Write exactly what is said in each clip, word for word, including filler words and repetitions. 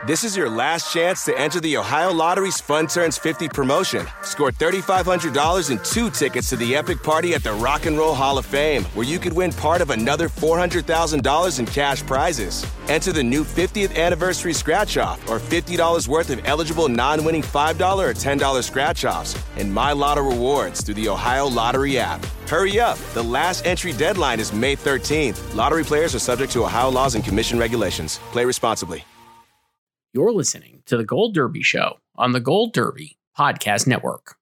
This is your last chance to enter the Ohio Lottery's Fun Turns fifty promotion. Score three thousand five hundred dollars and two tickets to the epic party at the Rock and Roll Hall of Fame, where you could win part of another four hundred thousand dollars in cash prizes. Enter the new fiftieth anniversary scratch-off or fifty dollars worth of eligible non-winning five dollars or ten dollars scratch-offs and My Lotto rewards through the Ohio Lottery app. Hurry up. The last entry deadline is May thirteenth. Lottery players are subject to Ohio laws and commission regulations. Play responsibly. You're listening to The Gold Derby Show on the Gold Derby Podcast Network.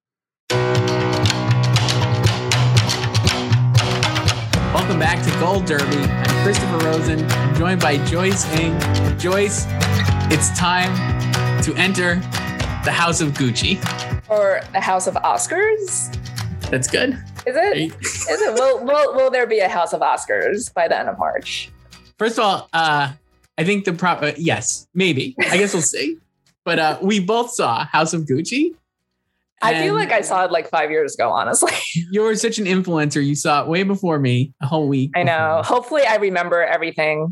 Welcome back to Gold Derby. I'm Christopher Rosen. I'm joined by Joyce Ng. Joyce, it's time to enter the House of Gucci. Or the House of Oscars? That's good. Is it? Is it? Will, will, will there be a House of Oscars by the end of March? First of all, uh, I think the pro uh, yes, maybe. I guess we'll see. But uh, we both saw House of Gucci. I feel like I saw it like five years ago, honestly. You were such an influencer. You saw it way before me, a whole week. I know. Hopefully I remember everything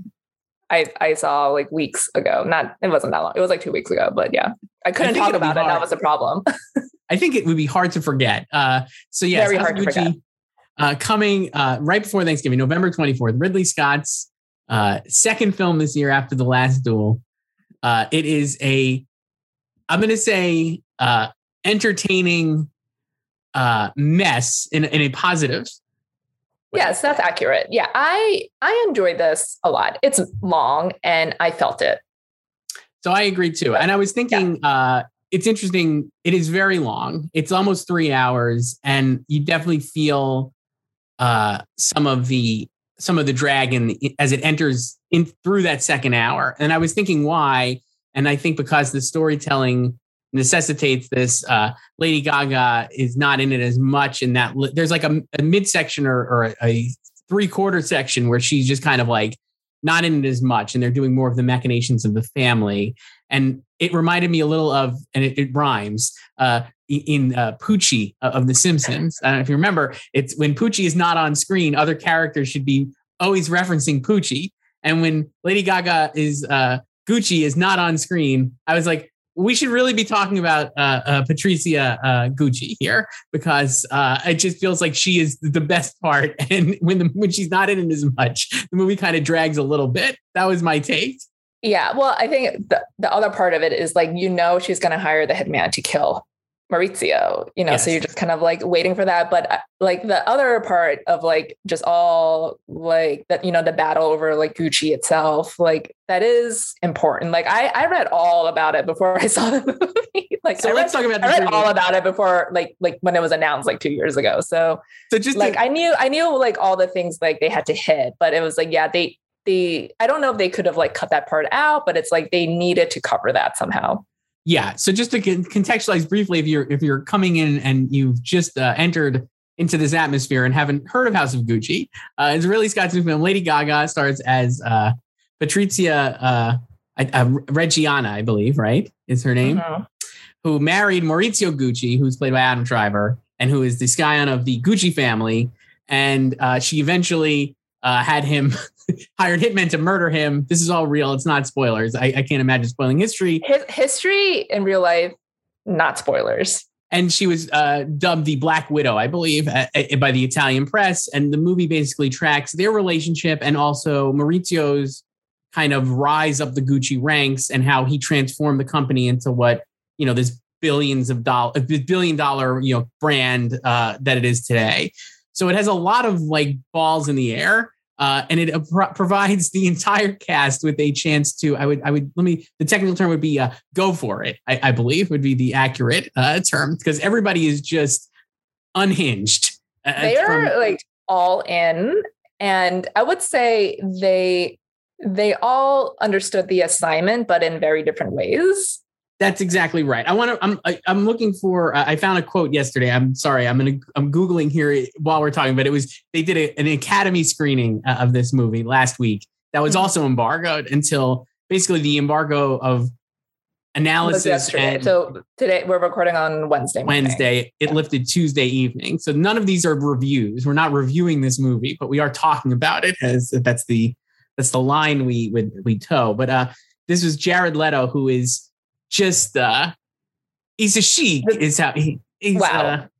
I I saw like weeks ago. Not, it wasn't that long. It was like two weeks ago, but yeah. I couldn't I talk about it. That was a problem. I think it would be hard to forget. Uh, so yes, Very hard Gucci, to forget. Uh, coming uh, right before Thanksgiving, November twenty-fourth, Ridley Scott's Uh, second film this year after The Last Duel. Uh, it is a, I'm going to say, uh, entertaining uh, mess in, in a positive way. Yes, that's accurate. Yeah, I I enjoyed this a lot. It's long and I felt it. So I agree too. And I was thinking, yeah. uh, it's interesting. It is very long. It's almost three hours, and you definitely feel uh, some of the some of the drag in as it enters in through that second hour. And I was thinking why, and I think because the storytelling necessitates this. uh, Lady Gaga is not in it as much in that li- there's like a, a midsection or, or a, a three quarter section where she's just kind of like not in it as much. And they're doing more of the machinations of the family. And it reminded me a little of, and it, it rhymes, uh, in uh, Poochie of The Simpsons. I don't know if you remember, it's when Poochie is not on screen, other characters should be always referencing Poochie. And when Lady Gaga is uh, Gucci is not on screen, I was like, we should really be talking about uh, uh, Patricia uh, Gucci here, because uh, it just feels like she is the best part. And when the, when she's not in it as much, the movie kind of drags a little bit. That was my take. Yeah, well, I think the, the other part of it is like, you know, she's going to hire the hitman to kill Maurizio, you know, yes. So you're just kind of like waiting for that. But like the other part of like just all like that, you know, the battle over like Gucci itself, like that is important. Like I, I read all about it before I saw the movie. Like so I let's read, talk about I read movie. all about it before, like like when it was announced like two years ago. So, so just like to- I knew I knew like all the things like they had to hit, but it was like, yeah, they they I don't know if they could have like cut that part out, but it's like they needed to cover that somehow. Yeah. So just to contextualize briefly, if you're if you're coming in and you've just uh, entered into this atmosphere and haven't heard of House of Gucci, uh, it's Ridley Scott's new film. Lady Gaga stars as uh, Patrizia uh, uh, Reggiana, I believe, right? Is her name? Mm-hmm. Who married Maurizio Gucci, who's played by Adam Driver, and who is the scion of the Gucci family. And uh, she eventually uh, had him hired hitmen to murder him. This is all real. It's not spoilers. I, I can't imagine spoiling history. His, history in real life, not spoilers. And she was uh, dubbed the Black Widow, I believe, uh, uh, by the Italian press. And the movie basically tracks their relationship and also Maurizio's kind of rise up the Gucci ranks and how he transformed the company into what, you know, this billions of dollars, billion dollar, you know, brand uh, that it is today. So it has a lot of like balls in the air. Uh, and it uh, pro- provides the entire cast with a chance to, I would, I would, let me, the technical term would be uh, go for it, I, I believe would be the accurate uh, term, because everybody is just unhinged. Uh, they are from- like all in. And I would say they, they all understood the assignment, but in very different ways. That's exactly right. I want to. I'm. I, I'm looking for. Uh, I found a quote yesterday. I'm sorry. I'm gonna. I'm googling here while we're talking. But it was. They did a, an Academy screening uh, of this movie last week. That was also embargoed until basically the embargo of analysis. And so today we're recording on Wednesday. Morning. Wednesday. It yeah. lifted Tuesday evening. So none of these are reviews. We're not reviewing this movie, but we are talking about it. As that's the that's the line we would we toe. But uh, this was Jared Leto, who is just uh, he's a chic. Is how he he's wow. uh,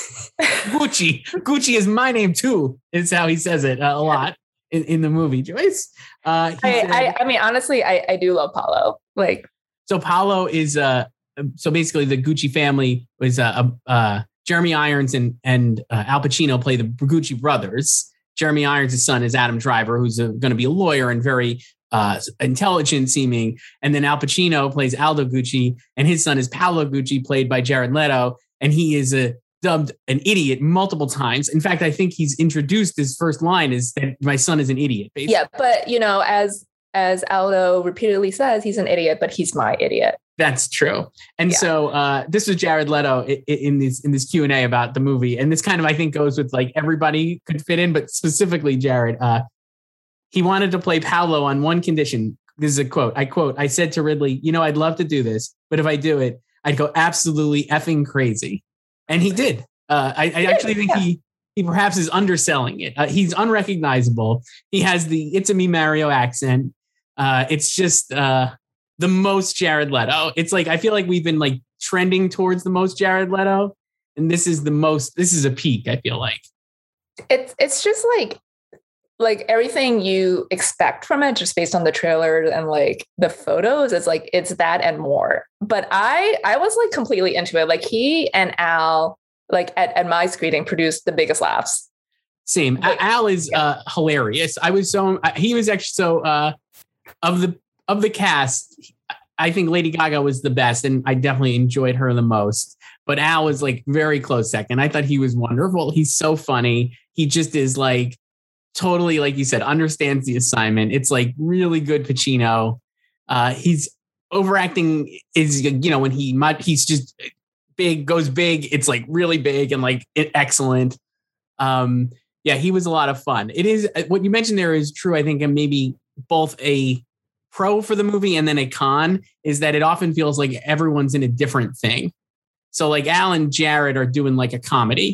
Gucci. Gucci is my name too. Is how he says it uh, a lot in, in the movie. Joyce. Uh, I, said, I I mean honestly, I I do love Paolo. Like so, Paolo is uh so basically the Gucci family was uh, uh Jeremy Irons and and uh, Al Pacino play the Gucci brothers. Jeremy Irons' son is Adam Driver, who's going to be a lawyer and very uh, intelligent seeming. And then Al Pacino plays Aldo Gucci, and his son is Paolo Gucci, played by Jared Leto. And he is a, dubbed an idiot multiple times. In fact, I think he's introduced his first line is that my son is an idiot. Basically. Yeah, but you know, as as Aldo repeatedly says, he's an idiot, but he's my idiot. That's true. And yeah. so uh, this was Jared Leto in, in this in this Q and A about the movie. And this kind of, I think, goes with like everybody could fit in, but specifically Jared. Uh, he wanted to play Paolo on one condition. This is a quote. I quote, I said to Ridley, you know, I'd love to do this, but if I do it, I'd go absolutely effing crazy. And he did. Uh, I, I actually think yeah. he he perhaps is underselling it. Uh, he's unrecognizable. He has the It's a Me Mario accent. Uh, it's just... Uh, the most Jared Leto. It's like, I feel like we've been like trending towards the most Jared Leto. And this is the most, this is a peak, I feel like. It's, it's just like, like everything you expect from it, just based on the trailer and like the photos, it's like, it's that and more. But I, I was like completely into it. Like he and Al, like at, at my screening produced the biggest laughs. Same. Like, Al is yeah. uh, hilarious. I was so, he was actually so, uh, of the, Of the cast, I think Lady Gaga was the best, and I definitely enjoyed her the most. But Al was like very close second. I thought he was wonderful. He's so funny. He just is like totally, like you said, understands the assignment. It's like really good Pacino. Uh, he's overacting is, you know, when he might, he's just big, goes big. It's like really big and like excellent. Um, yeah, he was a lot of fun. It is what you mentioned there is true. I think, and maybe both a pro for the movie and then a con is that it often feels like everyone's in a different thing. So like Al and Jared are doing like a comedy.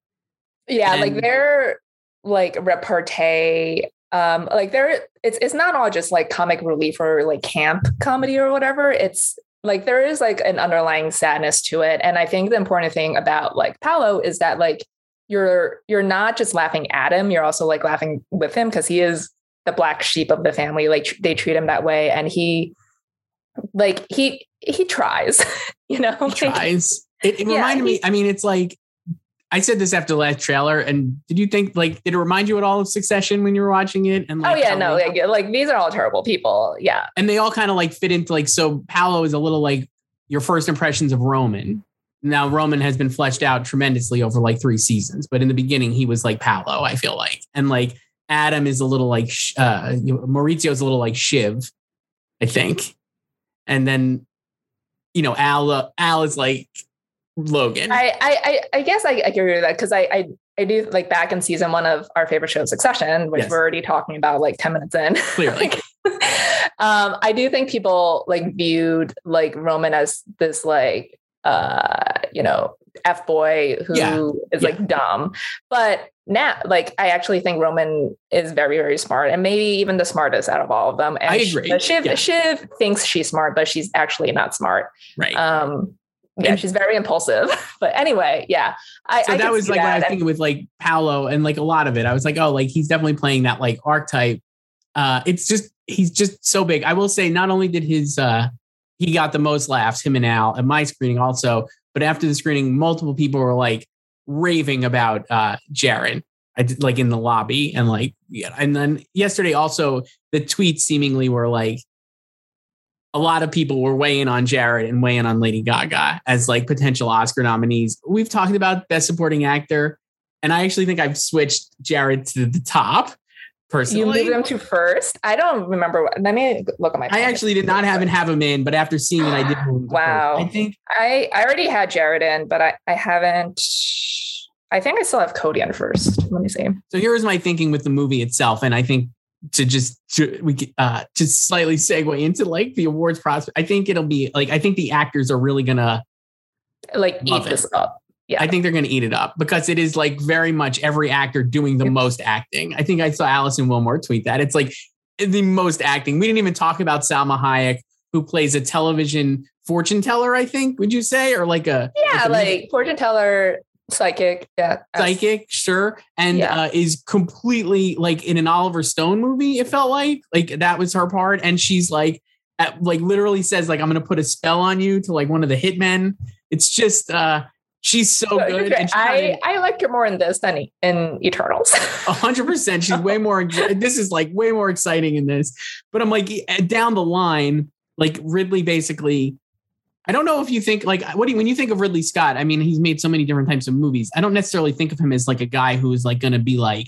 Yeah, and, like they're like repartee. Um, like they're it's it's not all just like comic relief or like camp comedy or whatever. It's like there is like an underlying sadness to it. And I think the important thing about like Paolo is that like you're you're not just laughing at him, you're also like laughing with him because he is the black sheep of the family. Like tr- they treat him that way. And he, like he, he tries, you know, he like, tries. It, it yeah, reminded me, I mean, it's like, I said this after the last trailer. And did you think like, did it remind you at all of Succession when you were watching it? And like, oh yeah, no, like, like these are all terrible people. Yeah. And they all kind of like fit into like, so Paolo is a little like your first impressions of Roman. Now Roman has been fleshed out tremendously over like three seasons, but in the beginning he was like Paolo, I feel like. And like, Adam is a little like, uh, Maurizio is a little like Shiv, I think. And then, you know, Al, uh, Al is like Logan. I, I, I guess I, I agree with that. Cause I, I, I do like back in season one of our favorite show, Succession, which yes. we're already talking about like ten minutes in. Clearly. um, I do think people like viewed like Roman as this like, uh, you know, F boy who yeah. is yeah. like dumb, but now like I actually think Roman is very, very smart and maybe even the smartest out of all of them. And I agree. Shiv, yeah. Shiv thinks she's smart, but she's actually not smart. Right. Um, yeah, and she's very impulsive. But anyway, yeah. I, so I that was like that. what I was thinking with like Paolo and like a lot of it. I was like, oh, like he's definitely playing that like archetype. Uh, it's just he's just so big. I will say, not only did his uh, he got the most laughs, him and Al, at my screening also. But after the screening, multiple people were like raving about uh, Jared, I did, like in the lobby. And like, yeah. And then yesterday also, the tweets seemingly were like, a lot of people were weighing on Jared and weighing on Lady Gaga as like potential Oscar nominees. We've talked about Best Supporting Actor. And I actually think I've switched Jared to the top. Personally. You moved him to first? I don't remember. What, let me look at my phone. I actually did not have him have him in, but after seeing it, I did move him to wow. first. I think I, I already had Jared in, but I, I haven't. I think I still have Cody on first. Let me see. So here's my thinking with the movie itself. And I think to just to, we could, uh, just slightly segue into like the awards process. I think it'll be like, I think the actors are really going to like eat this up. Yeah. I think they're going to eat it up because it is like very much every actor doing the most acting. I think I saw Alison Wilmore tweet that. It's like the most acting. We didn't even talk about Salma Hayek, who plays a television fortune teller, I think, would you say? Or like a... Yeah, like, a, like fortune teller, psychic. Yeah. Psychic, sure. And yeah. uh, is completely like in an Oliver Stone movie, it felt like. Like that was her part. And she's like, at, like literally says like, I'm going to put a spell on you to like one of the hitmen. It's just... uh She's so no, good. And she I, kinda, I liked her more in this than in Eternals. A hundred percent. She's way more, this is like way more exciting in this, but I'm like down the line, like Ridley basically, I don't know if you think like, what do you, when you think of Ridley Scott, I mean, he's made so many different types of movies. I don't necessarily think of him as like a guy who is like going to be like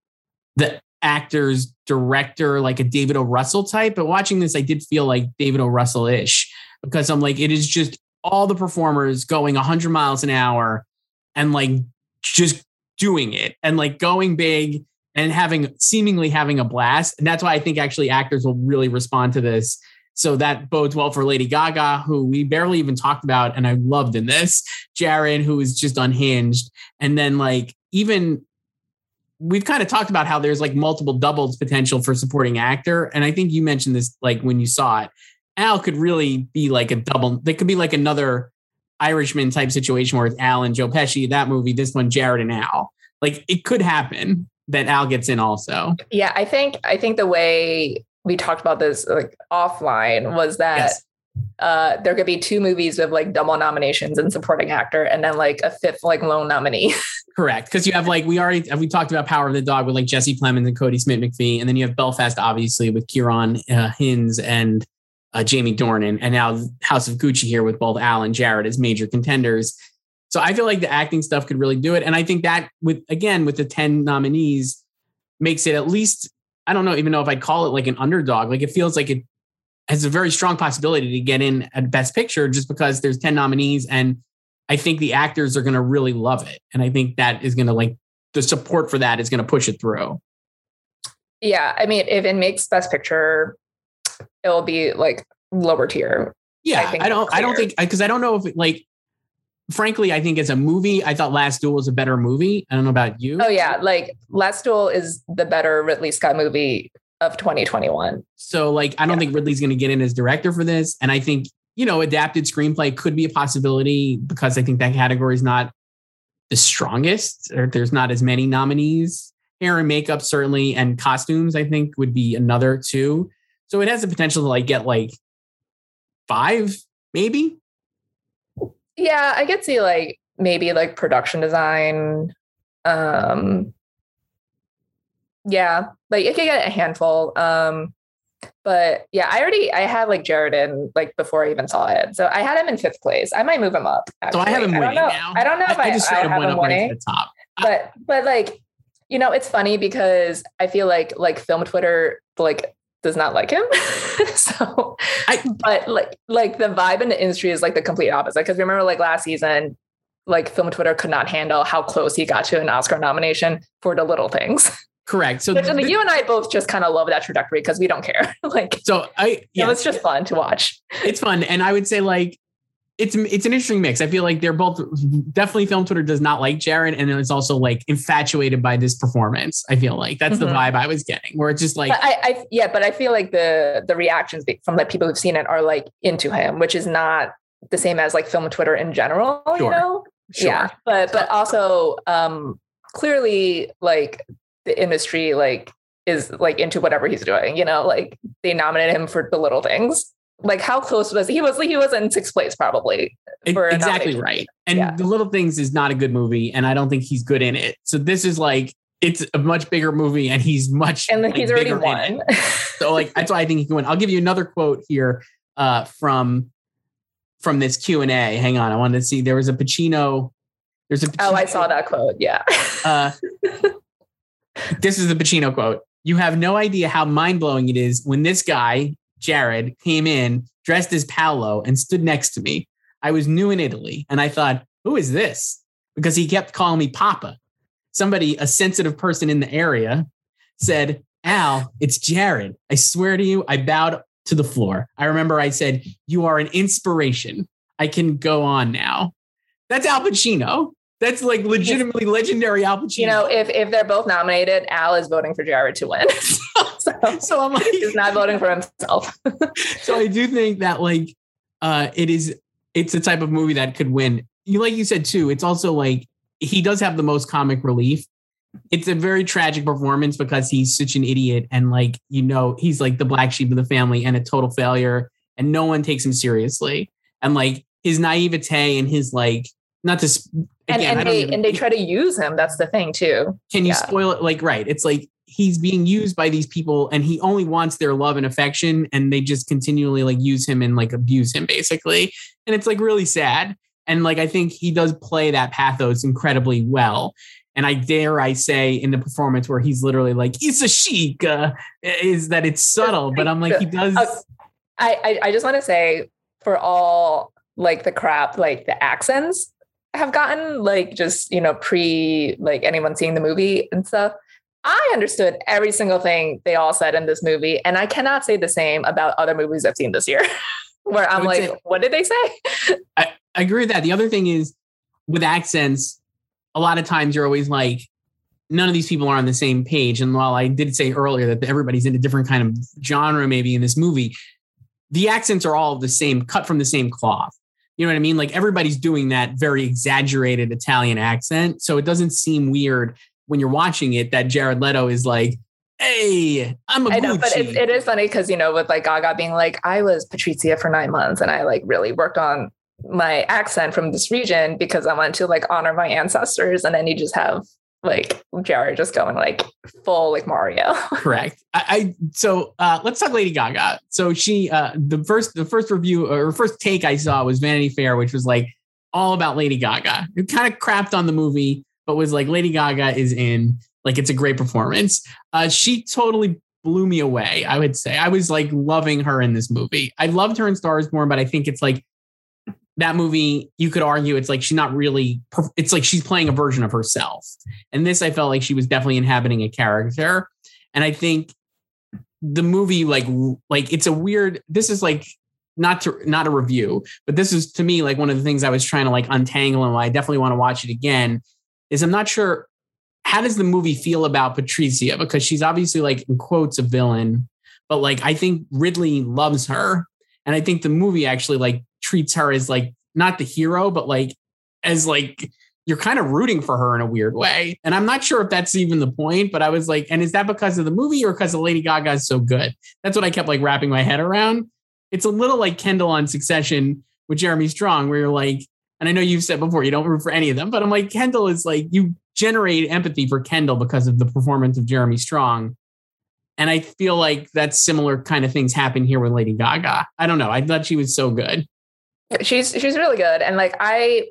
the actor's director, like a David O. Russell type, but watching this, I did feel like David O. Russell-ish because I'm like, it is just all the performers going a hundred miles an hour and like just doing it and like going big and having seemingly having a blast. And that's why I think actually actors will really respond to this. So that bodes well for Lady Gaga, who we barely even talked about. And I loved in this. Jared, who is just unhinged. And then like, even we've kind of talked about how there's like multiple doubles potential for supporting actor. And I think you mentioned this, like when you saw it, Al could really be like a double. They could be like another Irishman type situation where it's Al and Joe Pesci, that movie, this one, Jared and Al. Like it could happen that Al gets in also. Yeah, I think I think the way we talked about this like offline was that yes. uh, there could be two movies with like double nominations and supporting actor, and then like a fifth like lone nominee. Correct, because you have like we already we talked about Power of the Dog with like Jesse Plemons and Cody Smith-McPhee, and then you have Belfast obviously with Kieran uh, Hines and Uh, Jamie Dornan, and now House of Gucci here with both Al and Jared as major contenders. So I feel like the acting stuff could really do it. And I think that with, again, with the ten nominees makes it at least, I don't know, even know if I'd call it like an underdog. Like it feels like it has a very strong possibility to get in at Best Picture just because there's ten nominees. And I think the actors are going to really love it. And I think that is going to like the support for that is going to push it through. Yeah. I mean, if it makes Best Picture, it'll be like lower tier. Yeah, I, I don't, I don't think, because I don't know if it, like, frankly, I think as a movie, I thought Last Duel was a better movie. I don't know about you. Oh yeah, like Last Duel is the better Ridley Scott movie of twenty twenty-one. So like, I don't yeah. think Ridley's going to get in as director for this, and I think you know, adapted screenplay could be a possibility because I think that category is not the strongest, or there's not as many nominees. Hair and makeup certainly, and costumes I think would be another two. So it has the potential to like get like five, maybe. Yeah, I could see like maybe like production design. Um, yeah, like it could get a handful. Um, but yeah, I already I had like Jared in like before I even saw it, so I had him in fifth place. I might move him up. Actually. So I have him winning I now. I don't know if I, I just I have went him up winning. Right to the top. But but like you know, it's funny because I feel like like film Twitter like does not like him. so, I, but like, like the vibe in the industry is like the complete opposite. Cause remember like last season, like film Twitter could not handle how close he got to an Oscar nomination for The Little Things. Correct. So Which, the, you and I both just kind of love that trajectory because we don't care. like, so I, yeah, it's just fun to watch. It's fun. And I would say like, it's, it's an interesting mix. I feel like they're both definitely film Twitter does not like Jared. And then it's also like infatuated by this performance. I feel like that's mm-hmm. the vibe I was getting where it's just like, I, I, yeah, but I feel like the, the reactions from the people who've seen it are like into him, which is not the same as like film Twitter in general, sure. you know? Sure. Yeah. But, but also um, clearly like the industry, like is like into whatever he's doing, you know, like they nominated him for The Little Things. Like how close was he? He was he was in sixth place probably. For exactly right. And yeah. The Little Things is not a good movie, and I don't think he's good in it. So this is like it's a much bigger movie, and he's much and like, like, he's already won. So like that's why I think he can win. I'll give you another quote here uh, from from this Q and A. Hang on, I wanted to see. There was a Pacino. There's a Pacino, oh, I saw that quote. Yeah. uh, this is the Pacino quote. You have no idea how mind blowing it is when this guy, Jared, came in dressed as Paolo and stood next to me. I was new in Italy and I thought, who is this? Because he kept calling me Papa. Somebody, a sensitive person in the area, said, Al, it's Jared. I swear to you, I bowed to the floor. I remember I said, you are an inspiration. I can go on now. That's Al Pacino. That's like legitimately legendary Al Pacino. You know, if if they're both nominated, Al is voting for Jared to win. so, so I'm like, he's not voting for himself. So I do think that like uh, it is, it's a type of movie that could win. You like you said too. It's also like he does have the most comic relief. It's a very tragic performance because he's such an idiot and like, you know, he's like the black sheep of the family and a total failure and no one takes him seriously. And like his naivete and his like, not to, again, and, and they even, and they try to use him. That's the thing too. Can you yeah. spoil it? Like, right. It's like he's being used by these people and he only wants their love and affection and they just continually like use him and like abuse him basically. And it's like really sad. And like, I think he does play that pathos incredibly well. And I dare I say in the performance where he's literally like, he's a chic, uh, is that it's subtle, but I'm like, he does. Uh, I, I, I just want to say for all like the crap, like the accents have gotten like, just, you know, pre like anyone seeing the movie and stuff. I understood every single thing they all said in this movie. And I cannot say the same about other movies I've seen this year where I'm like, say, what did they say? I, I agree with that. The other thing is with accents, a lot of times you're always like, none of these people are on the same page. And while I did say earlier that everybody's in a different kind of genre, maybe in this movie, the accents are all the same, cut from the same cloth. You know what I mean? Like everybody's doing that very exaggerated Italian accent. So it doesn't seem weird when you're watching it that Jared Leto is like, hey, I'm a I know, Gucci. but it, it is funny because, you know, with like Gaga being like, I was Patrizia for nine months and I like really worked on my accent from this region because I want to like honor my ancestors. And then you just have like Jared just going like full like Mario. Correct. I, I so uh, let's talk Lady Gaga. So she uh, the first the first review or first take I saw was Vanity Fair, which was like all about Lady Gaga. It kind of crapped on the movie, but was like Lady Gaga is in, like it's a great performance. Uh, she totally blew me away. I would say I was like loving her in this movie. I loved her in Star is Born, but I think it's like that movie, you could argue it's like she's not really, it's like she's playing a version of herself. And this, I felt like she was definitely inhabiting a character. And I think the movie, like, like it's a weird, this is like not to, not a review, but this is to me, like one of the things I was trying to like untangle and why I definitely want to watch it again is I'm not sure, how does the movie feel about Patrizia? Because she's obviously like in quotes a villain, but like, I think Ridley loves her. And I think the movie actually like treats her as like not the hero, but like as like you're kind of rooting for her in a weird way. And I'm not sure if that's even the point, but I was like, and is that because of the movie or because of Lady Gaga is so good? That's what I kept like wrapping my head around. It's a little like Kendall on Succession with Jeremy Strong, where you're like, and I know you've said before, you don't root for any of them, but I'm like, Kendall is like, you generate empathy for Kendall because of the performance of Jeremy Strong. And I feel like that's similar kind of things happen here with Lady Gaga. I don't know. I thought she was so good. She's she's really good. And like I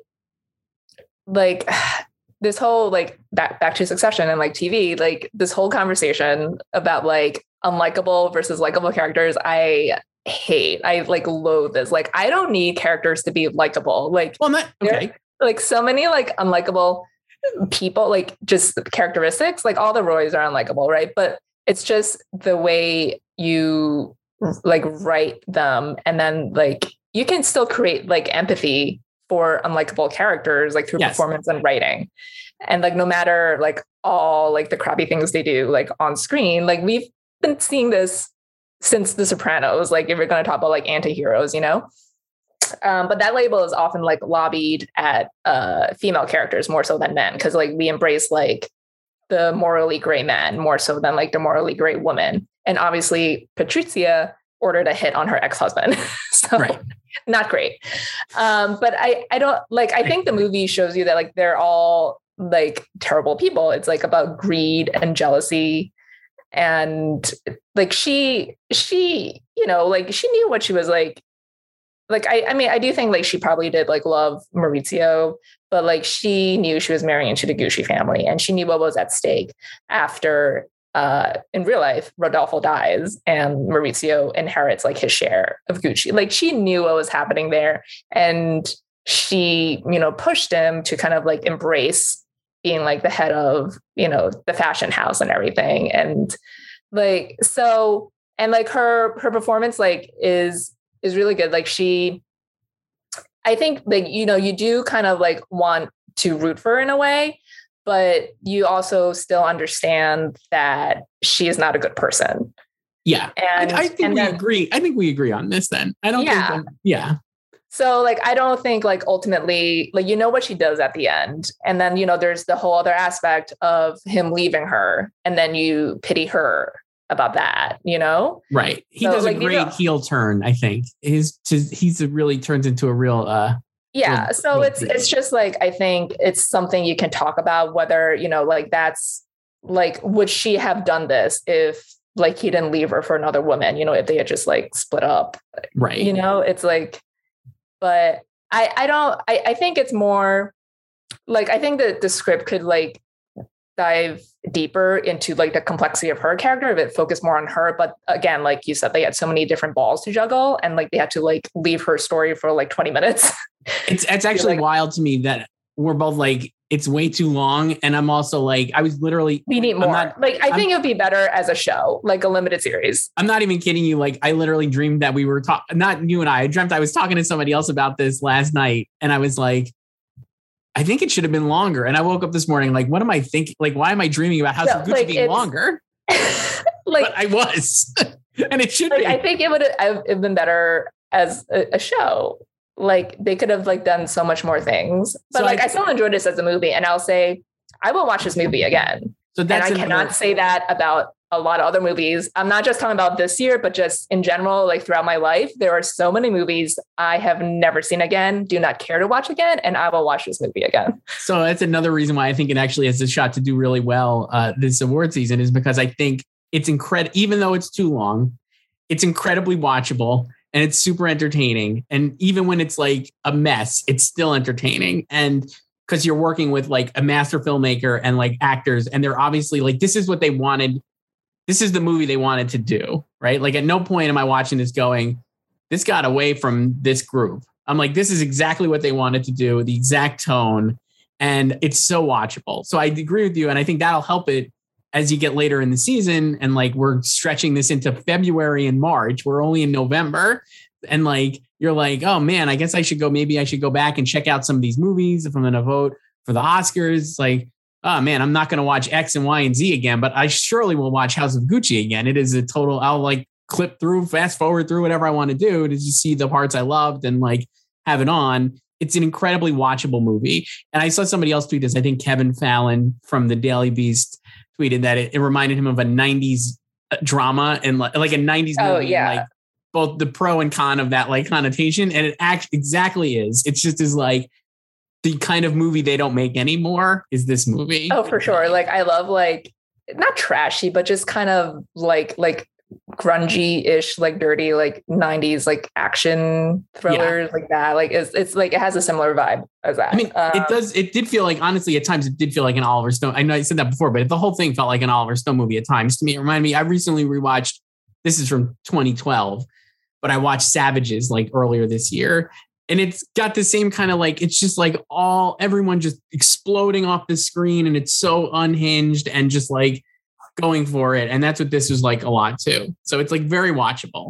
like this whole like back back to Succession and like T V, like this whole conversation about like unlikable versus likable characters, I hate. I like loathe this. Like I don't need characters to be likable. Like well, not okay. Like so many like unlikable people, like just characteristics. Like all the Roys are unlikable, right? But it's just the way you like write them. And then like you can still create like empathy for unlikable characters, like through yes. performance and writing. And like, no matter like all like the crappy things they do like on screen, like we've been seeing this since The Sopranos, like if we're going to talk about like anti-heroes, you know? Um, but that label is often like lobbied at uh, female characters more so than men. Cause like we embrace like the morally gray man more so than like the morally gray woman. And obviously Patrizia ordered a hit on her ex-husband. so right. Not great. Um, but I, I don't like, I think the movie shows you that like, they're all like terrible people. It's like about greed and jealousy. And like, she, she, you know, like she knew what she was like, like, I, I mean, I do think like she probably did like love Maurizio, but like she knew she was marrying into the Gucci family and she knew what was at stake after uh, in real life, Rodolfo dies and Maurizio inherits like his share of Gucci. Like she knew what was happening there. And she, you know, pushed him to kind of like embrace being like the head of, you know, the fashion house and everything. And like, so, and like her, her performance like is, is really good. Like she, I think like, you know, you do kind of like want to root for in a way, but you also still understand that she is not a good person. Yeah. And I, I think we then, agree. I think we agree on this then. I don't yeah. think that, yeah. So like, I don't think like ultimately, like, you know what she does at the end. And then, you know, there's the whole other aspect of him leaving her and then you pity her about that, you know? Right. He so, does like, a great you know, heel turn, I think. He's just, he's a really turns into a real, uh, yeah. real, so real it's, heel. it's just like, I think it's something you can talk about whether, you know, like that's like, would she have done this if like he didn't leave her for another woman, you know, if they had just like split up, right. You know, it's like, but I, I don't, I, I think it's more like, I think that the script could like dive deeper into like the complexity of her character, if it focused more on her. But again, like you said, they had so many different balls to juggle and like they had to like leave her story for like twenty minutes. It's it's actually like, wild to me that we're both like, it's way too long. And I'm also like, I was literally, we need more. Not, like, I I'm, think it would be better as a show, like a limited series. I'm not even kidding you. Like, I literally dreamed that we were talking, not you and I, I dreamt I was talking to somebody else about this last night. And I was like, I think it should have been longer. And I woke up this morning, like, what am I thinking? Like, why am I dreaming about House no, of Gucci like being longer? like, but I was, and it should like, be. I think it would have been better as a, a show. Like they could have like done so much more things, but so like I, I still enjoyed this as a movie. And I'll say, I will watch this movie again. So that's and I another- cannot say that about a lot of other movies. I'm not just talking about this year, but just in general, like throughout my life, there are so many movies I have never seen again, do not care to watch again. And I will watch this movie again. So that's another reason why I think it actually has a shot to do really well uh, this award season is because I think it's incredible, even though it's too long, it's incredibly watchable. And it's super entertaining. And even when it's like a mess, it's still entertaining. And because you're working with like a master filmmaker and like actors, and they're obviously like, this is what they wanted. This is the movie they wanted to do, right? Like at no point am I watching this going, this got away from this group. I'm like, this is exactly what they wanted to do, the exact tone. And it's so watchable. So I agree with you. And I think that'll help it as you get later in the season. And like, we're stretching this into February and March. We're only in November. And like, you're like, oh man, I guess I should go, maybe I should go back and check out some of these movies if I'm going to vote for the Oscars. Like, oh man, I'm not going to watch X and Y and Z again, but I surely will watch House of Gucci again. It is a total, I'll like clip through, fast forward through whatever I want to do to just see the parts I loved and like have it on. It's an incredibly watchable movie. And I saw somebody else tweet this. I think Kevin Fallon from the Daily Beast tweeted that it, it reminded him of a nineties drama and like, like a nineties movie. Oh, yeah. And like both the pro and con of that like connotation. And it act exactly is. It's just is like the kind of movie they don't make anymore is this movie. Oh, for sure. Like I love like not trashy, but just kind of like like grungy-ish, like dirty, like nineties, like action thrillers, yeah. like that. Like it's it's like it has a similar vibe as that. I mean, um, it does. It did feel like, honestly, at times it did feel like an Oliver Stone. I know I said that before, but the whole thing felt like an Oliver Stone movie at times. To me, it reminded me. I recently rewatched. This is from twenty twelve, but I watched Savages like earlier this year, and it's got the same kind of like. It's just like all everyone just exploding off the screen, and it's so unhinged and just like going for it. And that's what this was like a lot too. So it's like very watchable.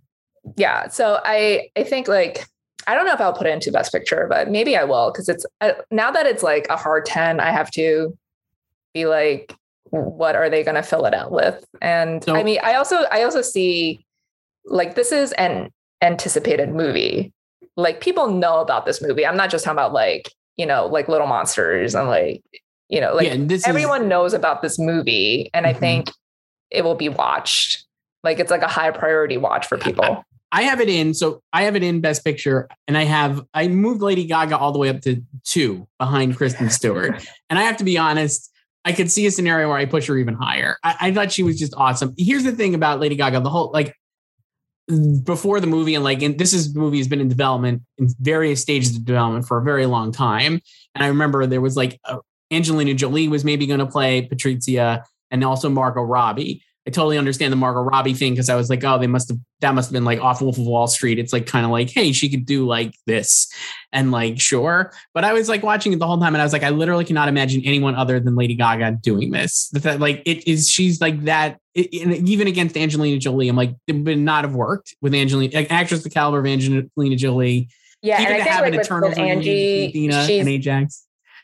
Yeah. So I, I think like, I don't know if I'll put it into Best Picture, but maybe I will. Cause it's uh, now that it's like a hard ten, I have to be like, what are they going to fill it out with? And so, I mean, I also, I also see like, this is an anticipated movie. Like people know about this movie. I'm not just talking about like, you know, like Little Monsters and like, you know, like yeah, everyone is, knows about this movie, and mm-hmm. I think it will be watched. Like it's like a high priority watch for people. I, I have it in, so I have it in Best Picture, and I have I moved Lady Gaga all the way up to two behind Kristen Stewart. And I have to be honest, I could see a scenario where I push her even higher. I, I thought she was just awesome. Here's the thing about Lady Gaga: the whole like before the movie, and like and this is movie has been in development in various stages of development for a very long time. And I remember there was like a Angelina Jolie was maybe going to play Patrizia, and also Margot Robbie. I totally understand the Margot Robbie thing because I was like, oh, they must have, that must have been like off Wolf of Wall Street. It's like kind of like, hey, she could do like this and like, sure. But I was like watching it the whole time and I was like, I literally cannot imagine anyone other than Lady Gaga doing this. That like it is, she's like that. It, even against Angelina Jolie, I'm like, it would not have worked with Angelina, like actress the caliber of Angelina Jolie. Yeah, even and to I have think an like Eternal with Angie, Dina and Ajax.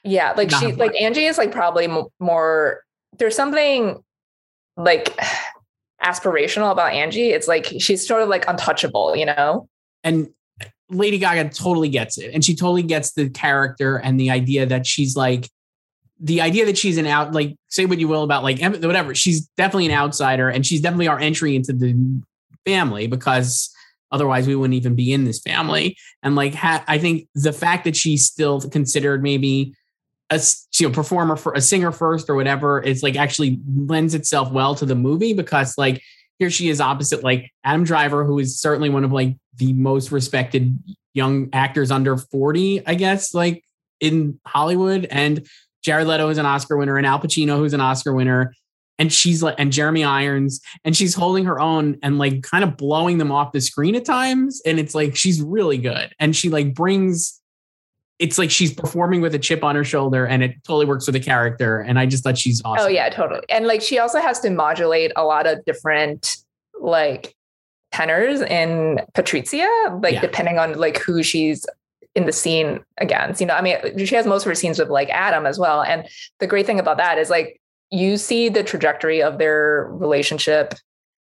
Yeah, like Not she, have like fun. Angie is like probably m- more. There's something like aspirational about Angie. It's like she's sort of like untouchable, you know. And Lady Gaga totally gets it, and she totally gets the character and the idea that she's like the idea that she's an out. Like, say what you will about like whatever. She's definitely an outsider, and she's definitely our entry into the family because otherwise we wouldn't even be in this family. And like, ha- I think the fact that she's still considered maybe a you know, performer for a singer first or whatever is like actually lends itself well to the movie because like here she is opposite like Adam Driver, who is certainly one of like the most respected young actors under forty, I guess, like in Hollywood. And Jared Leto is an Oscar winner and Al Pacino, who's an Oscar winner. And she's like, and Jeremy Irons, and she's holding her own and like kind of blowing them off the screen at times. And it's like, she's really good. And she like brings, it's like she's performing with a chip on her shoulder and it totally works for the character. And I just thought she's awesome. Oh yeah, totally. And like, she also has to modulate a lot of different like tenors in Patrizia, like yeah. depending on like who she's in the scene against, you know, I mean, she has most of her scenes with like Adam as well. And the great thing about that is like, you see the trajectory of their relationship.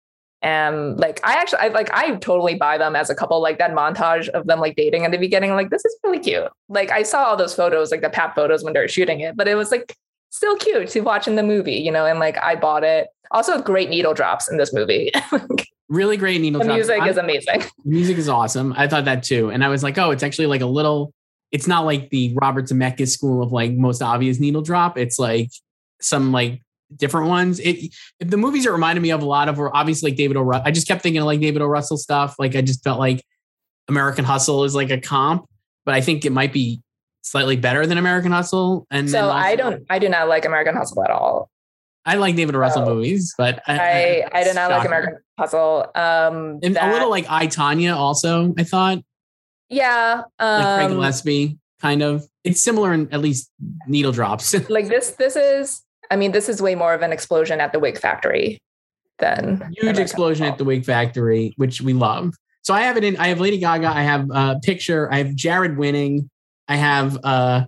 And like, I actually, I like, I totally buy them as a couple, like that montage of them like dating in the beginning. Like, this is really cute. Like I saw all those photos, like the pap photos when they were shooting it, but it was like still cute to watch in the movie, you know, and like, I bought it. Also great needle drops in this movie. Really great needle the drops. The music I, is amazing. Music is awesome. I thought that too. And I was like, oh, it's actually like a little, it's not like the Robert Zemeckis school of like most obvious needle drop. It's like some like different ones. It the movies it reminded me of a lot of were obviously like David O. Russell. I just kept thinking of like David O. Russell stuff. Like I just felt like American Hustle is like a comp, but I think it might be slightly better than American Hustle. And so also, I don't, I do not like American Hustle at all. I like David O. Russell oh. movies, but I I, I did not like American Hustle. Um, and that, a little like I, Tonya also, I thought. Yeah. Um, like Craig Gillespie, kind of. It's similar in at least needle drops. Like this, this is, I mean, this is way more of an explosion at the Wig Factory than huge explosion at the Wig Factory, which we love. So I have it in, I have Lady Gaga. I have a picture. I have Jared winning. I have, uh,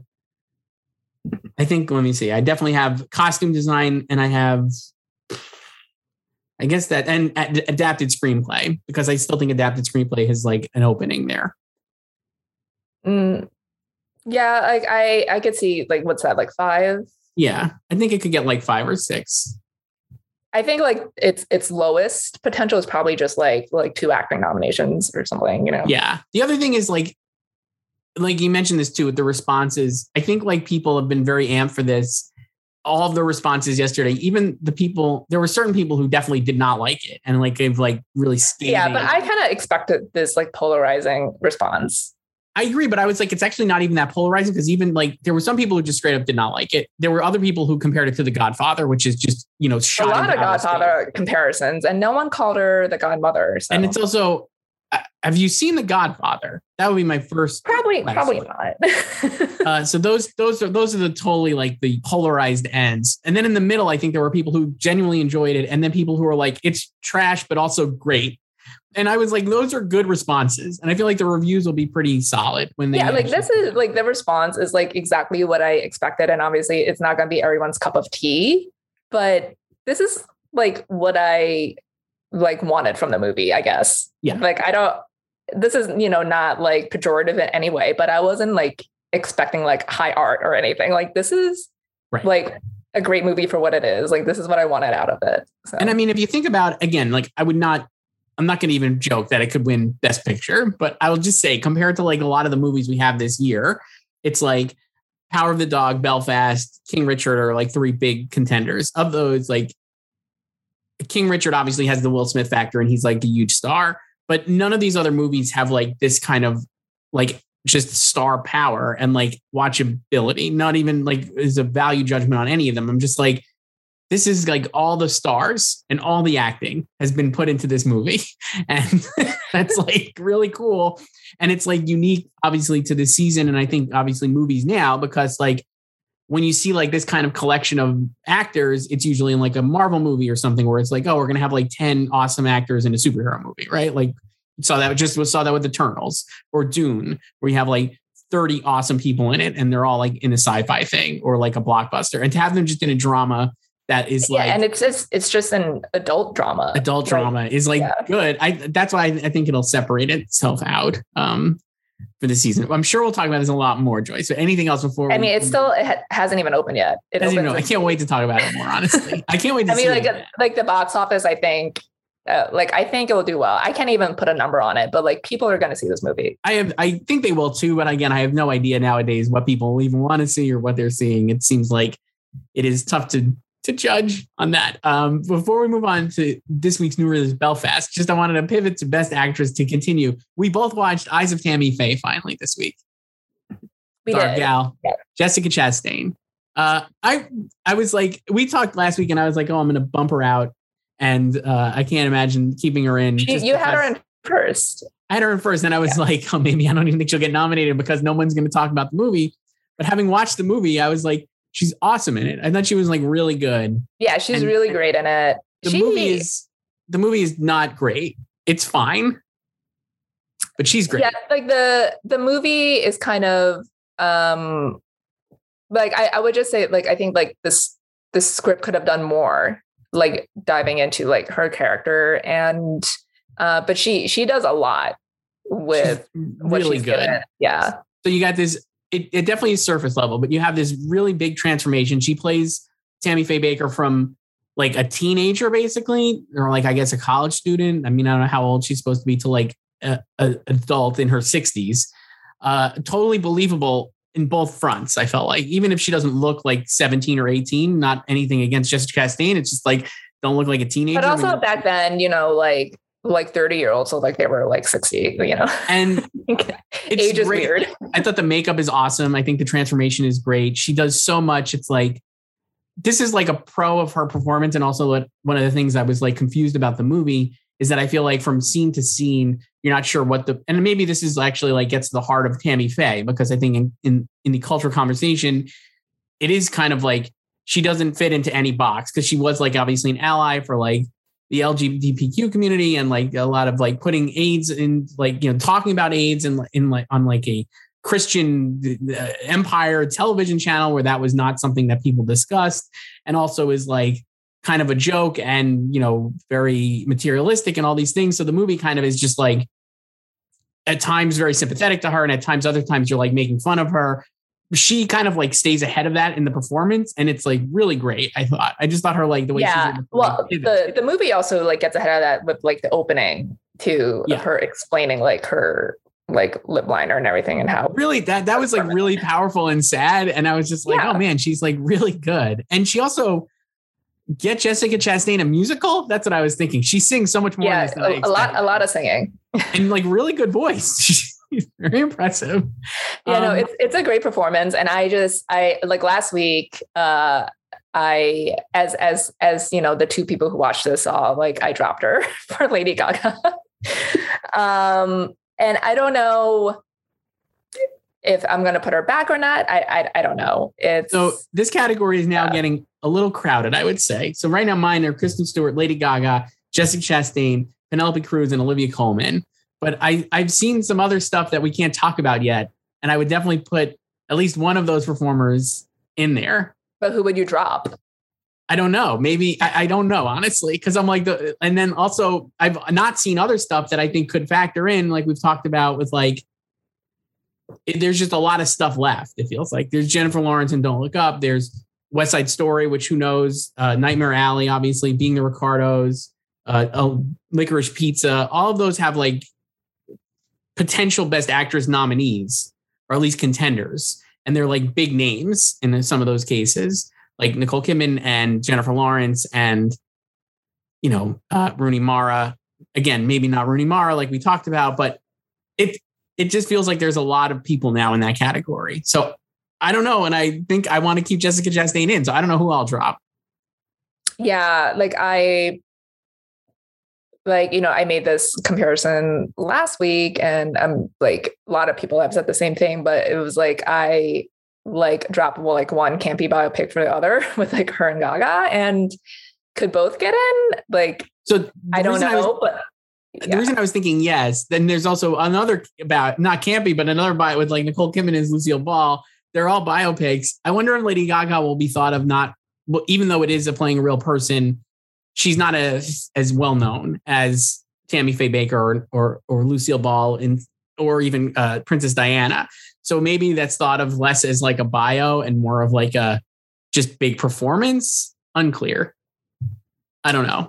I think, let me see. I definitely have costume design and I have, I guess that, and adapted screenplay, because I still think adapted screenplay has like an opening there. Mm, yeah. Like I, I could see like, what's that? Like five? Yeah. I think it could get like five or six. I think like its, its lowest potential is probably just like, like two acting nominations or something, you know? Yeah. The other thing is like, like you mentioned this too, with the responses. I think like people have been very amped for this. All of the responses yesterday, even the people, there were certain people who definitely did not like it and like gave like really scathing. Yeah, but I kind of expected this like polarizing response. I agree, but I was like, it's actually not even that polarizing because even like there were some people who just straight up did not like it. There were other people who compared it to The Godfather, which is just, you know, a lot of Godfather state. comparisons, and no one called her the Godmother. So. And it's also, have you seen The Godfather? That would be my first. Probably, question. probably not. uh, so those, those are those are the totally like the polarized ends. And then in the middle, I think there were people who genuinely enjoyed it, and then people who were like, it's trash, but also great. And I was like, those are good responses. And I feel like the reviews will be pretty solid when they. Yeah, like this is like the response is like exactly what I expected. And obviously it's not going to be everyone's cup of tea, but this is like what I like wanted from the movie, I guess. Yeah. Like, I don't, this is, you know, not like pejorative in any way, but I wasn't like expecting like high art or anything. Like this is right. like a great movie for what it is. Like, this is what I wanted out of it. So. And I mean, if you think about, again, like I would not, I'm not going to even joke that it could win Best Picture, but I will just say compared to like a lot of the movies we have this year, it's like Power of the Dog, Belfast, King Richard are like three big contenders. Of those, like King Richard obviously has the Will Smith factor and he's like a huge star, but none of these other movies have like this kind of like just star power and like watchability. Not even like is a value judgment on any of them. I'm just like, this is like all the stars and all the acting has been put into this movie. And that's like really cool. And it's like unique, obviously, to this season. And I think obviously movies now, because like when you see like this kind of collection of actors, it's usually in like a Marvel movie or something where it's like, oh, we're going to have like ten awesome actors in a superhero movie, right? Like saw that just saw that with Eternals or Dune, where you have like thirty awesome people in it and they're all like in a sci-fi thing or like a blockbuster, and to have them just in a drama that is yeah, like, and it's just, it's just an adult drama. Adult like, drama is like yeah. good. I, that's why I, I think it'll separate itself out um, for the season. I'm sure we'll talk about this a lot more, Joyce. So anything else before? I mean, we, it still it ha- hasn't even opened yet. It Doesn't even know. I opens can't wait to talk about it more, honestly. I can't wait to I mean, see like, it. like the box office, I think, uh, like, I think it will do well. I can't even put a number on it, but like people are going to see this movie. I have, I think they will too. But again, I have no idea nowadays what people even want to see or what they're seeing. It seems like it is tough to to judge on that. Um, before we move on to this week's new release, Belfast, just I wanted to pivot to Best Actress to continue. We both watched Eyes of Tammy Faye finally this week. We Our did. gal, Yeah. Jessica Chastain. Uh, I I was like, we talked last week, and I was like, oh, I'm going to bump her out, and uh, I can't imagine keeping her in. You, you had her in first. I had her in first, and I was yeah. like, oh, maybe I don't even think she'll get nominated because no one's going to talk about the movie. But having watched the movie, I was like, she's awesome in it. I thought she was like really good. Yeah, she's and really great in it. The she, movie is the movie is not great. It's fine, but she's great. Yeah, like the the movie is kind of um like I, I would just say like I think like this this script could have done more, like diving into like her character, and uh but she she does a lot with she's what really she's good. given. Yeah. So you got this. It, it definitely is surface level, but you have this really big transformation. She plays Tammy Faye Baker from like a teenager, basically, or like, I guess, a college student. I mean, I don't know how old she's supposed to be to like a, a adult in her sixties. Uh, totally believable in both fronts. I felt like, even if she doesn't look like seventeen or eighteen, not anything against Jessica Chastain. It's just like, don't look like a teenager. But also I mean, back then, you know, like, like thirty year olds, so like they were like sixty, you know, and it's age is great. weird. I thought the makeup is awesome. I think the transformation is great. She does so much. It's like, this is like a pro of her performance. And also what, one of the things I was like confused about the movie is that I feel like from scene to scene, you're not sure what the, and maybe this is actually like gets to the heart of Tammy Faye, because I think in, in, in the cultural conversation, it is kind of like, she doesn't fit into any box, because she was like obviously an ally for like the L G B T Q community, and like a lot of like putting AIDS in, like, you know, talking about AIDS and in, in like on like a Christian uh, Empire television channel where that was not something that people discussed, and also is like kind of a joke and, you know, very materialistic and all these things. So the movie kind of is just like at times very sympathetic to her, and at times other times you're like making fun of her. She kind of like stays ahead of that in the performance, and it's like really great. I thought, I just thought her like the way yeah. she's well, like, the the movie also like gets ahead of that with like the opening too, yeah. of her explaining like her like lip liner and everything, and how really that that was like really powerful and sad. And I was just like, yeah. oh man, she's like really good. And she also get Jessica Chastain a musical. That's what I was thinking. She sings so much more. Yeah, than a, a lot, a lot of singing, and like really good voice. Very impressive. Yeah, um, no, it's it's a great performance. And I just I like last week, uh I as as as you know, the two people who watched this saw, like I dropped her for Lady Gaga. um and I don't know if I'm gonna put her back or not. I I, I don't know. It's so this category is now yeah. getting a little crowded, I would say. So right now mine are Kristen Stewart, Lady Gaga, Jessica Chastain, Penelope Cruz, and Olivia Colman. But I, I've seen some other stuff that we can't talk about yet. And I would definitely put at least one of those performers in there. But who would you drop? I don't know. Maybe, I, I don't know, honestly. Because I'm like, the, and then also I've not seen other stuff that I think could factor in. Like we've talked about with like, it, there's just a lot of stuff left. It feels like there's Jennifer Lawrence and Don't Look Up. There's West Side Story, which who knows, uh, Nightmare Alley, obviously, Being the Ricardos, uh, uh, Licorice Pizza. All of those have like potential Best Actress nominees, or at least contenders. And they're like big names in some of those cases, like Nicole Kidman and Jennifer Lawrence and, you know, uh, Rooney Mara. Again, maybe not Rooney Mara like we talked about, but it it just feels like there's a lot of people now in that category. So I don't know. And I think I want to keep Jessica Chastain in. So I don't know who I'll drop. Yeah, like I Like, you know, I made this comparison last week, and I'm like, a lot of people have said the same thing, but it was like, I like drop well, like one campy biopic for the other with like her and Gaga, and could both get in. Like, so I don't know, I was, but yeah. The reason I was thinking yes, then there's also another about not campy, but another bio with like Nicole Kidman as Lucille Ball. They're all biopics. I wonder if Lady Gaga will be thought of not, even though it is a playing a real person, she's not as as well known as Tammy Faye Bakker or or, or Lucille Ball in, or even uh, Princess Diana. So maybe that's thought of less as like a bio and more of like a just big performance. Unclear. I don't know.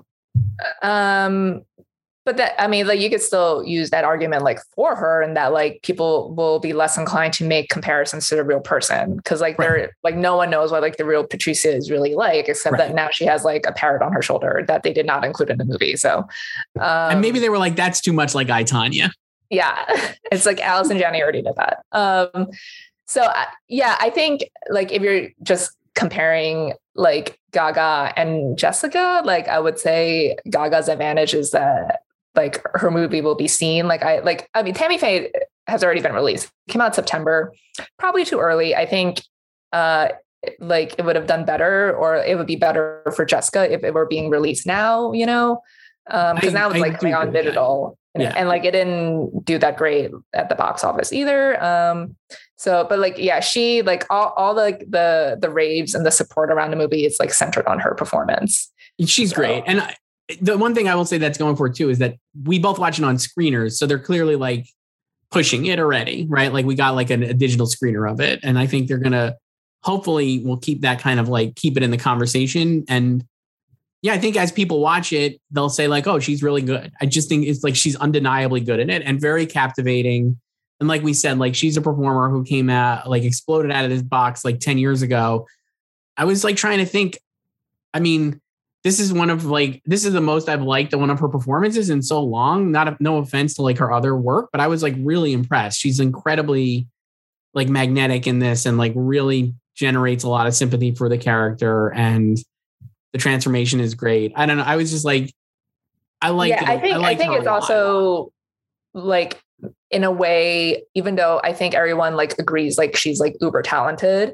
Um, but that, I mean, like you could still use that argument like for her, and that like people will be less inclined to make comparisons to the real person. Cause like right. they're like, no one knows what like the real Patricia is really like, except right. that now she has like a parrot on her shoulder that they did not include in the movie. So, um, and maybe they were like, that's too much like I, Tonya. Yeah. It's like Alice and Janney already did that. Um, so uh, yeah, I think like if you're just comparing like Gaga and Jessica, like I would say Gaga's advantage is that like her movie will be seen. Like I like, I mean, Tammy Faye has already been released. It came out in September, probably too early. I think uh, like it would have done better, or it would be better for Jessica if it were being released now, you know, because um, now it's I like coming on digital and, yeah. and like it didn't do that great at the box office either. Um, so, but like, yeah, she like all, all the, the, the raves and the support around the movie is like centered on her performance. She's so great. And I, the one thing I will say that's going for it too is that we both watch it on screeners. So they're clearly like pushing it already, right? Like we got like a, a digital screener of it. And I think they're going to, hopefully we'll keep that kind of like, keep it in the conversation. And yeah, I think as people watch it, they'll say like, oh, she's really good. I just think it's like, she's undeniably good in it and very captivating. And like we said, like she's a performer who came out, like exploded out of this box like ten years ago. I was like trying to think, I mean, this is one of like, this is the most I've liked one of her performances in so long. Not a, no offense to like her other work, but I was like really impressed. She's incredibly like magnetic in this and like really generates a lot of sympathy for the character. And the transformation is great. I don't know. I was just like, I like yeah, it. I think, I, I think it's also like in a way, even though I think everyone like agrees, like she's like uber talented,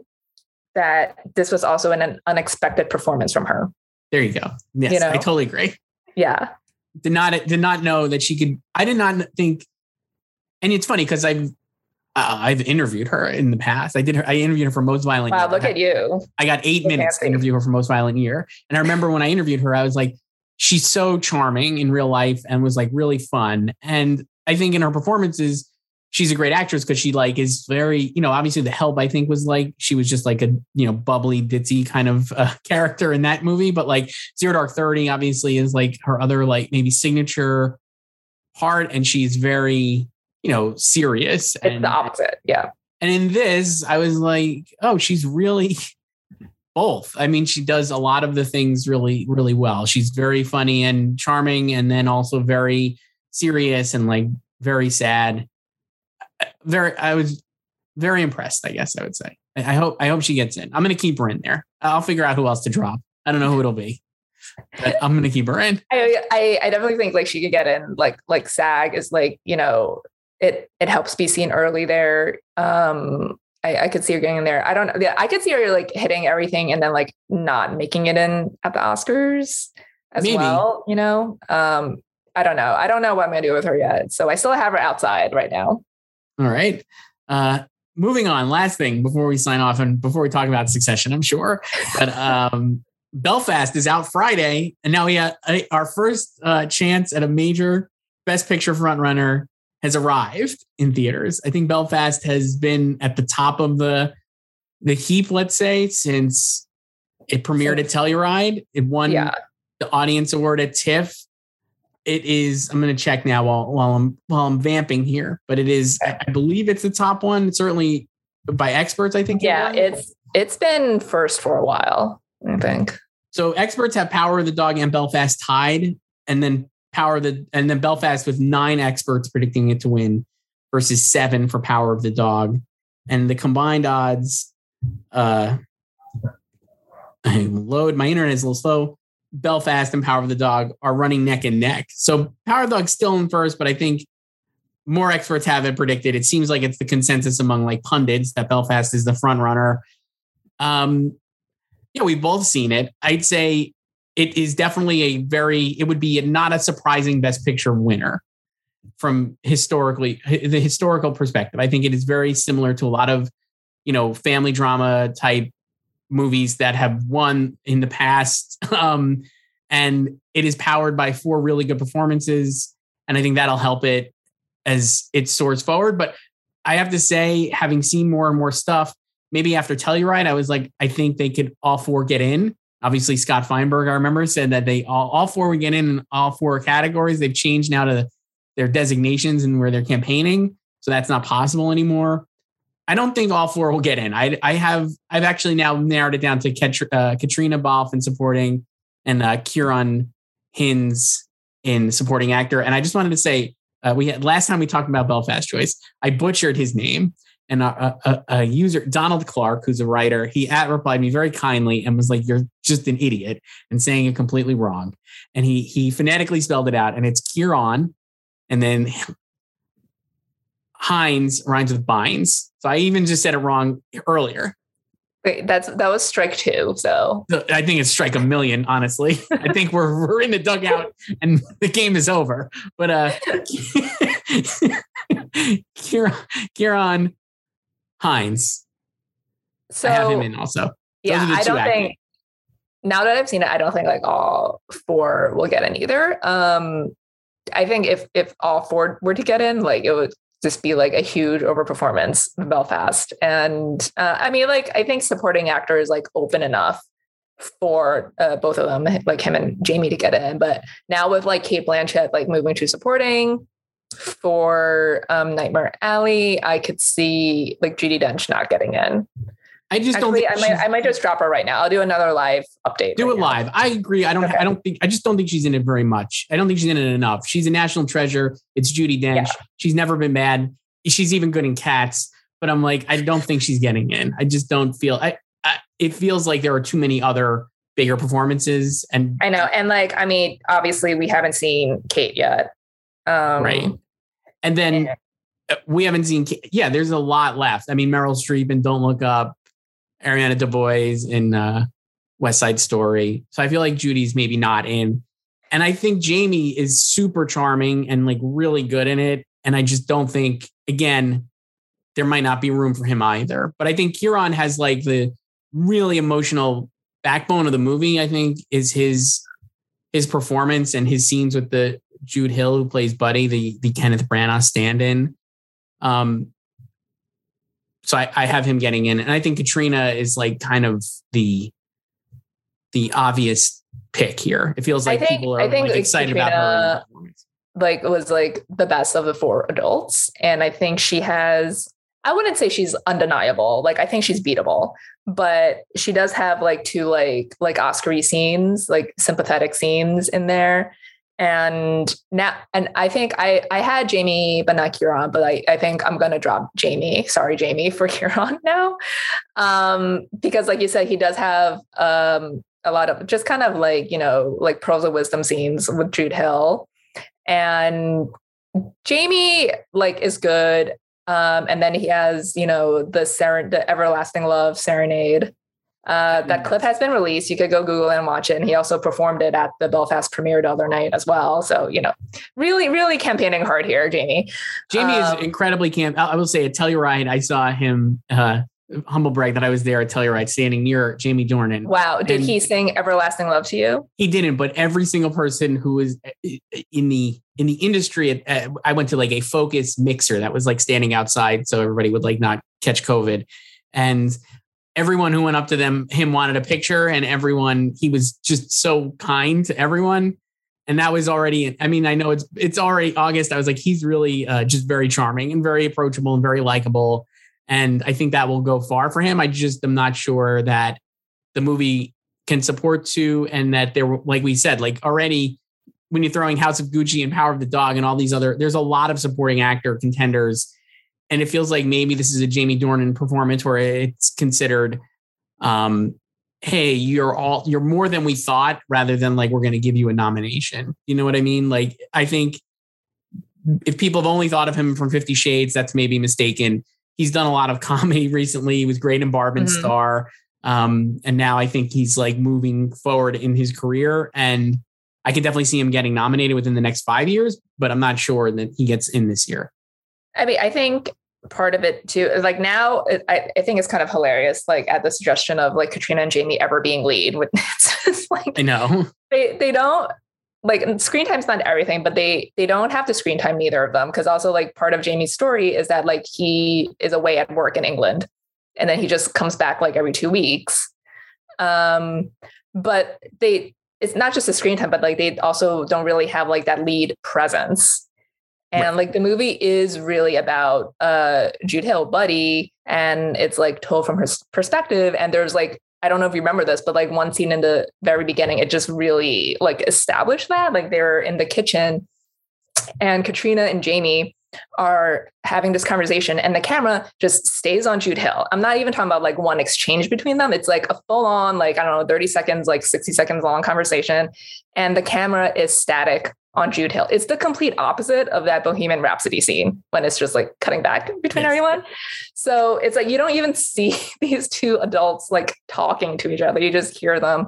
that this was also an, an unexpected performance from her. There you go. Yes, you know? I totally agree. Yeah. Did not, did not know that she could, I did not think, and it's funny because I've, uh, I've interviewed her in the past. I did her, I interviewed her for Most Violent Wow, Year. look at you. I got eight so minutes fancy. to interview her for Most Violent Year. And I remember when I interviewed her, I was like, she's so charming in real life and was like really fun. And I think in her performances, she's a great actress because she like is very, you know, obviously The Help, I think was like, she was just like a, you know, bubbly, ditzy kind of uh, character in that movie. But like Zero Dark thirty obviously is like her other like maybe signature part. And she's very, you know, serious. It's and, the opposite. Yeah. And in this, I was like, oh, she's really both. I mean, she does a lot of the things really, really well. She's very funny and charming, and then also very serious and like very sad. Very, I was very impressed, I guess I would say. I hope, I hope she gets in. I'm going to keep her in there. I'll figure out who else to drop. I don't know who it'll be, but I'm going to keep her in. I, I, I definitely think like she could get in. Like, like SAG is like, you know, it, it helps be seen early there. Um, I, I could see her getting in there. I don't know. I could see her like hitting everything and then like not making it in at the Oscars as Maybe. well. You know, um, I don't know. I don't know what I'm going to do with her yet. So I still have her outside right now. All right. Uh, moving on. Last thing before we sign off and before we talk about Succession, I'm sure. But um, Belfast is out Friday. And now we have a, our first uh, chance at a major Best Picture frontrunner has arrived in theaters. I think Belfast has been at the top of the the heap, let's say, since it premiered at Telluride. It won yeah. the audience award at TIFF. It is, I'm going to check now while, while I'm, while I'm vamping here, but it is, I believe it's the top one. It's certainly by experts, I think. Yeah, it it's, it's been first for a while, I think. So experts have Power of the Dog and Belfast tied, and then Power of the, and then Belfast with nine experts predicting it to win versus seven for Power of the Dog. And the combined odds, uh, I load, my internet is a little slow. Belfast and Power of the Dog are running neck and neck. So Power of the Dog's still in first, but I think more experts have it predicted. It seems like it's the consensus among like pundits that Belfast is the front runner. Um, yeah, we've both seen it. I'd say it is definitely a very, it would be a, not a surprising Best Picture winner from historically, the historical perspective. I think it is very similar to a lot of, you know, family drama type movies that have won in the past. Um, and it is powered by four really good performances. And I think that'll help it as it soars forward. But I have to say, having seen more and more stuff, maybe after Telluride, I was like, I think they could all four get in. Obviously, Scott Feinberg, I remember, said that they all, all four would get in, in all four categories. They've changed now to their designations and where they're campaigning. So that's not possible anymore. I don't think all four will get in. I, I have, I've actually now narrowed it down to Kat, uh, Katrina Balfe in supporting and uh, Kieran Hinds in supporting actor. And I just wanted to say, uh, we had last time we talked about Belfast Choice, I butchered his name. And a, a, a user, Donald Clark, who's a writer, he at replied me very kindly and was like, "You're just an idiot," and saying it completely wrong. And he he phonetically spelled it out, and it's Kieran, and then Hines rhymes with Bynes. So I even just said it wrong earlier. Wait, that's that was strike two. So I think it's strike a million. Honestly, I think we're we're in the dugout and the game is over. But uh, Kieran Kieran Hines. So I have him in also. Those yeah, I don't acting. think now that I've seen it, I don't think like all four will get in either. Um, I think if if all four were to get in, like it would just be like a huge overperformance of Belfast. And uh, I mean, like I think supporting actor is like open enough for uh, both of them, like him and Jamie, to get in. But now with like Cate Blanchett like moving to supporting for um, Nightmare Alley, I could see like Judi Dench not getting in. I just Actually, don't. Think I might. I might just drop her right now. I'll do another live update. Do right it now. live. I agree. I don't. Okay. I don't think. I just don't think she's in it very much. I don't think she's in it enough. She's a national treasure. It's Judi Dench. Yeah. She's never been bad. She's even good in Cats. But I'm like, I don't think she's getting in. I just don't feel. I. I it feels like there are too many other bigger performances. And I know. And like, I mean, obviously, we haven't seen Cate yet. Um, right. And then yeah. we haven't seen. Yeah, there's a lot left. I mean, Meryl Streep in Don't Look Up. Ariana DeBose in uh, West Side Story. So I feel like Judy's maybe not in. And I think Jamie is super charming and like really good in it. And I just don't think, again, there might not be room for him either. But I think Kieran has like the really emotional backbone of the movie, I think, is his his performance and his scenes with the Jude Hill, who plays Buddy, the, the Kenneth Branagh stand-in. Um, So I, I have him getting in, and I think Katrina is like kind of the the obvious pick here. It feels like I think, people are I think like like excited Katrina, about her. Like was like the best of the four adults, and I think she has. I wouldn't say she's undeniable. Like I think she's beatable, but she does have like two like like Oscar-y scenes, like sympathetic scenes in there. And now, and I think I, I had Jamie, but not Kieran, but I, I think I'm going to drop Jamie. Sorry, Jamie, for Kieran now. Um, because like you said, he does have um, a lot of just kind of like, you know, like pearls of wisdom scenes with Jude Hill. And Jamie like is good. Um, and then he has, you know, the Seren- the Everlasting Love Serenade. Uh, that clip has been released. You could go Google it and watch it. And he also performed it at the Belfast premiere the other night as well. So, you know, really, really campaigning hard here, Jamie. Jamie um, is incredibly camp. I will say at Telluride, I saw him, uh, humble brag that I was there at Telluride standing near Jamie Dornan. Wow. Did and he sing Everlasting Love to you? He didn't, but every single person who was in the in the industry, uh, I went to like a Focus mixer that was like standing outside so everybody would like not catch COVID. And everyone who went up to them, him wanted a picture, and everyone, he was just so kind to everyone. And that was already, I mean, I know it's, it's already August. I was like, he's really uh, just very charming and very approachable and very likable. And I think that will go far for him. I just am not sure that the movie can support to, and that there, like we said, like already when you're throwing House of Gucci and Power of the Dog and all these other, there's a lot of supporting actor contenders. And it feels like maybe this is a Jamie Dornan performance where it's considered, um, hey, you're all you're more than we thought, rather than like we're going to give you a nomination. You know what I mean? Like, I think if people have only thought of him from Fifty Shades, that's maybe mistaken. He's done a lot of comedy recently. He was great in Barb and mm-hmm. Star. Um, and now I think he's like moving forward in his career, and I can definitely see him getting nominated within the next five years, but I'm not sure that he gets in this year. I mean, I think part of it too is like now it, I, I think it's kind of hilarious, like at the suggestion of like Katrina and Jamie ever being lead. It's just like, I know they, they don't like screen time's not everything, but they, they don't have to screen time, neither of them. Cause also like part of Jamie's story is that like he is away at work in England and then he just comes back like every two weeks. Um, but they, it's not just the screen time, but like they also don't really have like that lead presence. And right. like the movie is really about uh, Jude Hill, Buddy, and it's like told from her perspective. And there's like, I don't know if you remember this, but like one scene in the very beginning, it just really like established that. Like they're in the kitchen and Katrina and Jamie are having this conversation and the camera just stays on Jude Hill. I'm not even talking about like one exchange between them. It's like a full on, like, I don't know, thirty seconds, like sixty seconds long conversation. And the camera is static on Jude Hill. It's the complete opposite of that Bohemian Rhapsody scene when it's just like cutting back between yes. everyone. So it's like, you don't even see these two adults like talking to each other. You just hear them.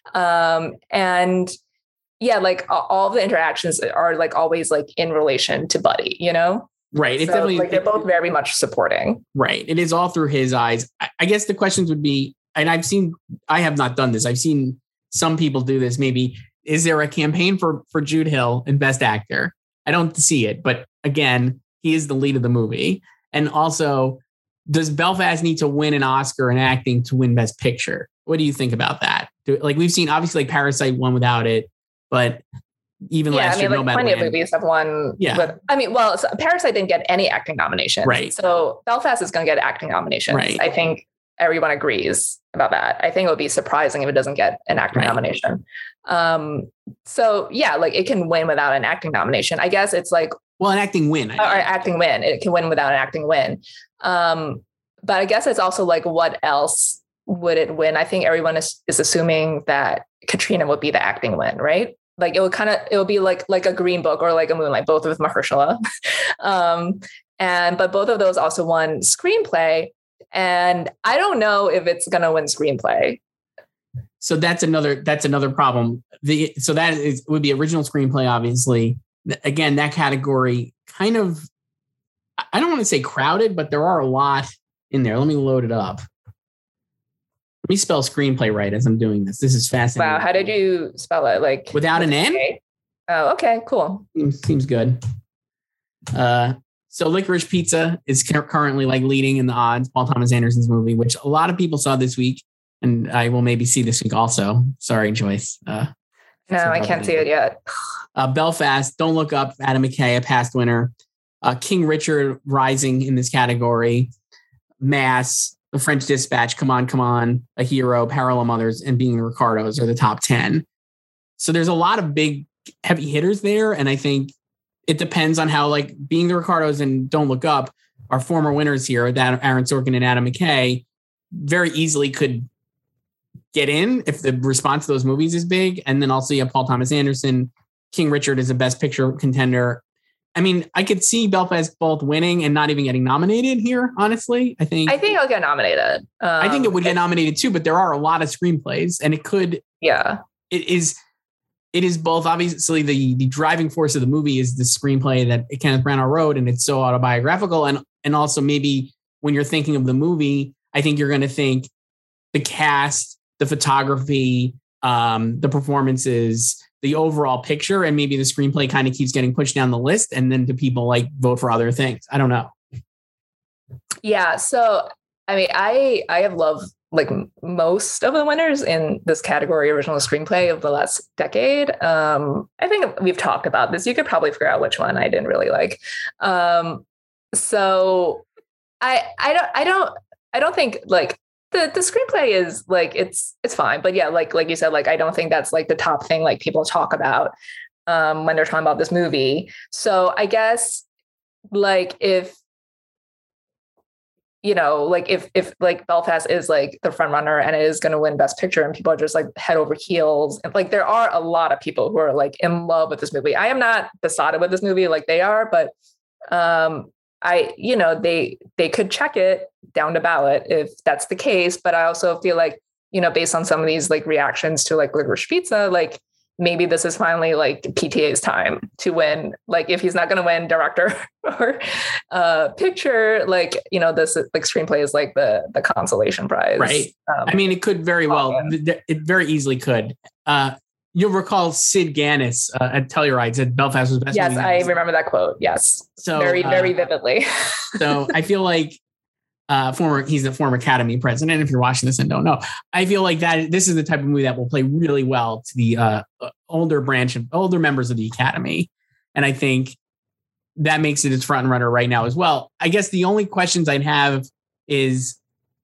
Um, and yeah, like all the interactions are like always like in relation to Buddy, you know? Right. It's so, definitely like they're both very much supporting. Right. It is all through his eyes. I guess the questions would be, and I've seen, I have not done this. I've seen some people do this. Maybe, is there a campaign for, for Jude Hill in Best Actor? I don't see it, but again, he is the lead of the movie. And also, does Belfast need to win an Oscar in acting to win Best Picture? What do you think about that? Do, like we've seen, obviously, like Parasite won without it. But even yeah, last I mean, year, like plenty of movies have won. Yeah. With, I mean, well, so Parasite didn't get any acting nominations. Right. So Belfast is going to get acting nominations. Right. I think everyone agrees about that. I think it would be surprising if it doesn't get an acting right. nomination. Um, so yeah, like it can win without an acting nomination. I guess it's like, well, an acting win. I or acting win. It can win without an acting win. Um, but I guess it's also like, what else would it win? I think everyone is, is assuming that Katrina would be the acting win, right? Like it would kind of, it would be like, like a Green Book or like a Moonlight, both with Mahershala. um, and, but both of those also won screenplay. And I don't know if it's going to win screenplay. So that's another, that's another problem. The, so that is, would be original screenplay, obviously. Again, that category kind of, I don't want to say crowded, but there are a lot in there. Let me load it up. Let me spell screenplay right as I'm doing this. This is fascinating. Wow. How did you spell it? Like without an N? Oh, okay, cool. Seems, seems good. Uh, so Licorice Pizza is currently like leading in the odds, Paul Thomas Anderson's movie, which a lot of people saw this week. And I will maybe see this week also. Sorry, Joyce. Uh, no, I can't see it yet. Uh, Belfast, Don't Look Up, Adam McKay, a past winner. Uh, King Richard rising in this category. Mass, The French Dispatch, Come On, Come On, A Hero, Parallel Mothers, and Being the Ricardos are the top ten. So there's a lot of big heavy hitters there. And I think it depends on how, like, Being the Ricardos and Don't Look Up are former winners here, that Aaron Sorkin and Adam McKay very easily could get in if the response to those movies is big. And then also you have Paul Thomas Anderson. King Richard is a Best Picture contender. I mean, I could see Belfast both winning and not even getting nominated here, honestly. I think I think I'll get nominated. Um, I think it would get nominated too, but there are a lot of screenplays and it could. Yeah. It is it is both obviously the, the driving force of the movie is the screenplay that Kenneth Branagh wrote, and it's so autobiographical. And and also maybe when you're thinking of the movie, I think you're going to think the cast, the photography, um, the performances, the overall picture, and maybe the screenplay kind of keeps getting pushed down the list. And then do people like vote for other things? I don't know. Yeah. So, I mean, I, I have loved like most of the winners in this category, original screenplay of the last decade. Um, I think we've talked about this. You could probably figure out which one I didn't really like. Um, so I, I don't, I don't, I don't think like, The, the screenplay is like, it's, it's fine. But yeah, like, like you said, like, I don't think that's like the top thing, like people talk about um, when they're talking about this movie. So I guess like, if, you know, like if, if like Belfast is like the front runner and it is going to win Best Picture and people are just like head over heels. And like, there are a lot of people who are like in love with this movie. I am not besotted with this movie like they are, but um, I, you know, they, they could check it down to ballot if that's the case. But I also feel like you know, based on some of these like reactions to like Licorice Pizza, like maybe this is finally like P T A's time to win. Like if he's not going to win director or uh, picture, like, you know, this like screenplay is like the the consolation prize. Right. Um, I mean, it could very well, oh, yeah. it very easily could. Uh, you'll recall Sid Ganis uh, at Telluride said Belfast was best. Yes, I remember that quote. Yes. So very, uh, very vividly. So I feel like uh, former, he's the former Academy president. If you're watching this and don't know, I feel like that this is the type of movie that will play really well to the uh, older branch of older members of the Academy. And I think that makes it its front runner right now as well. I guess the only questions I'd have is,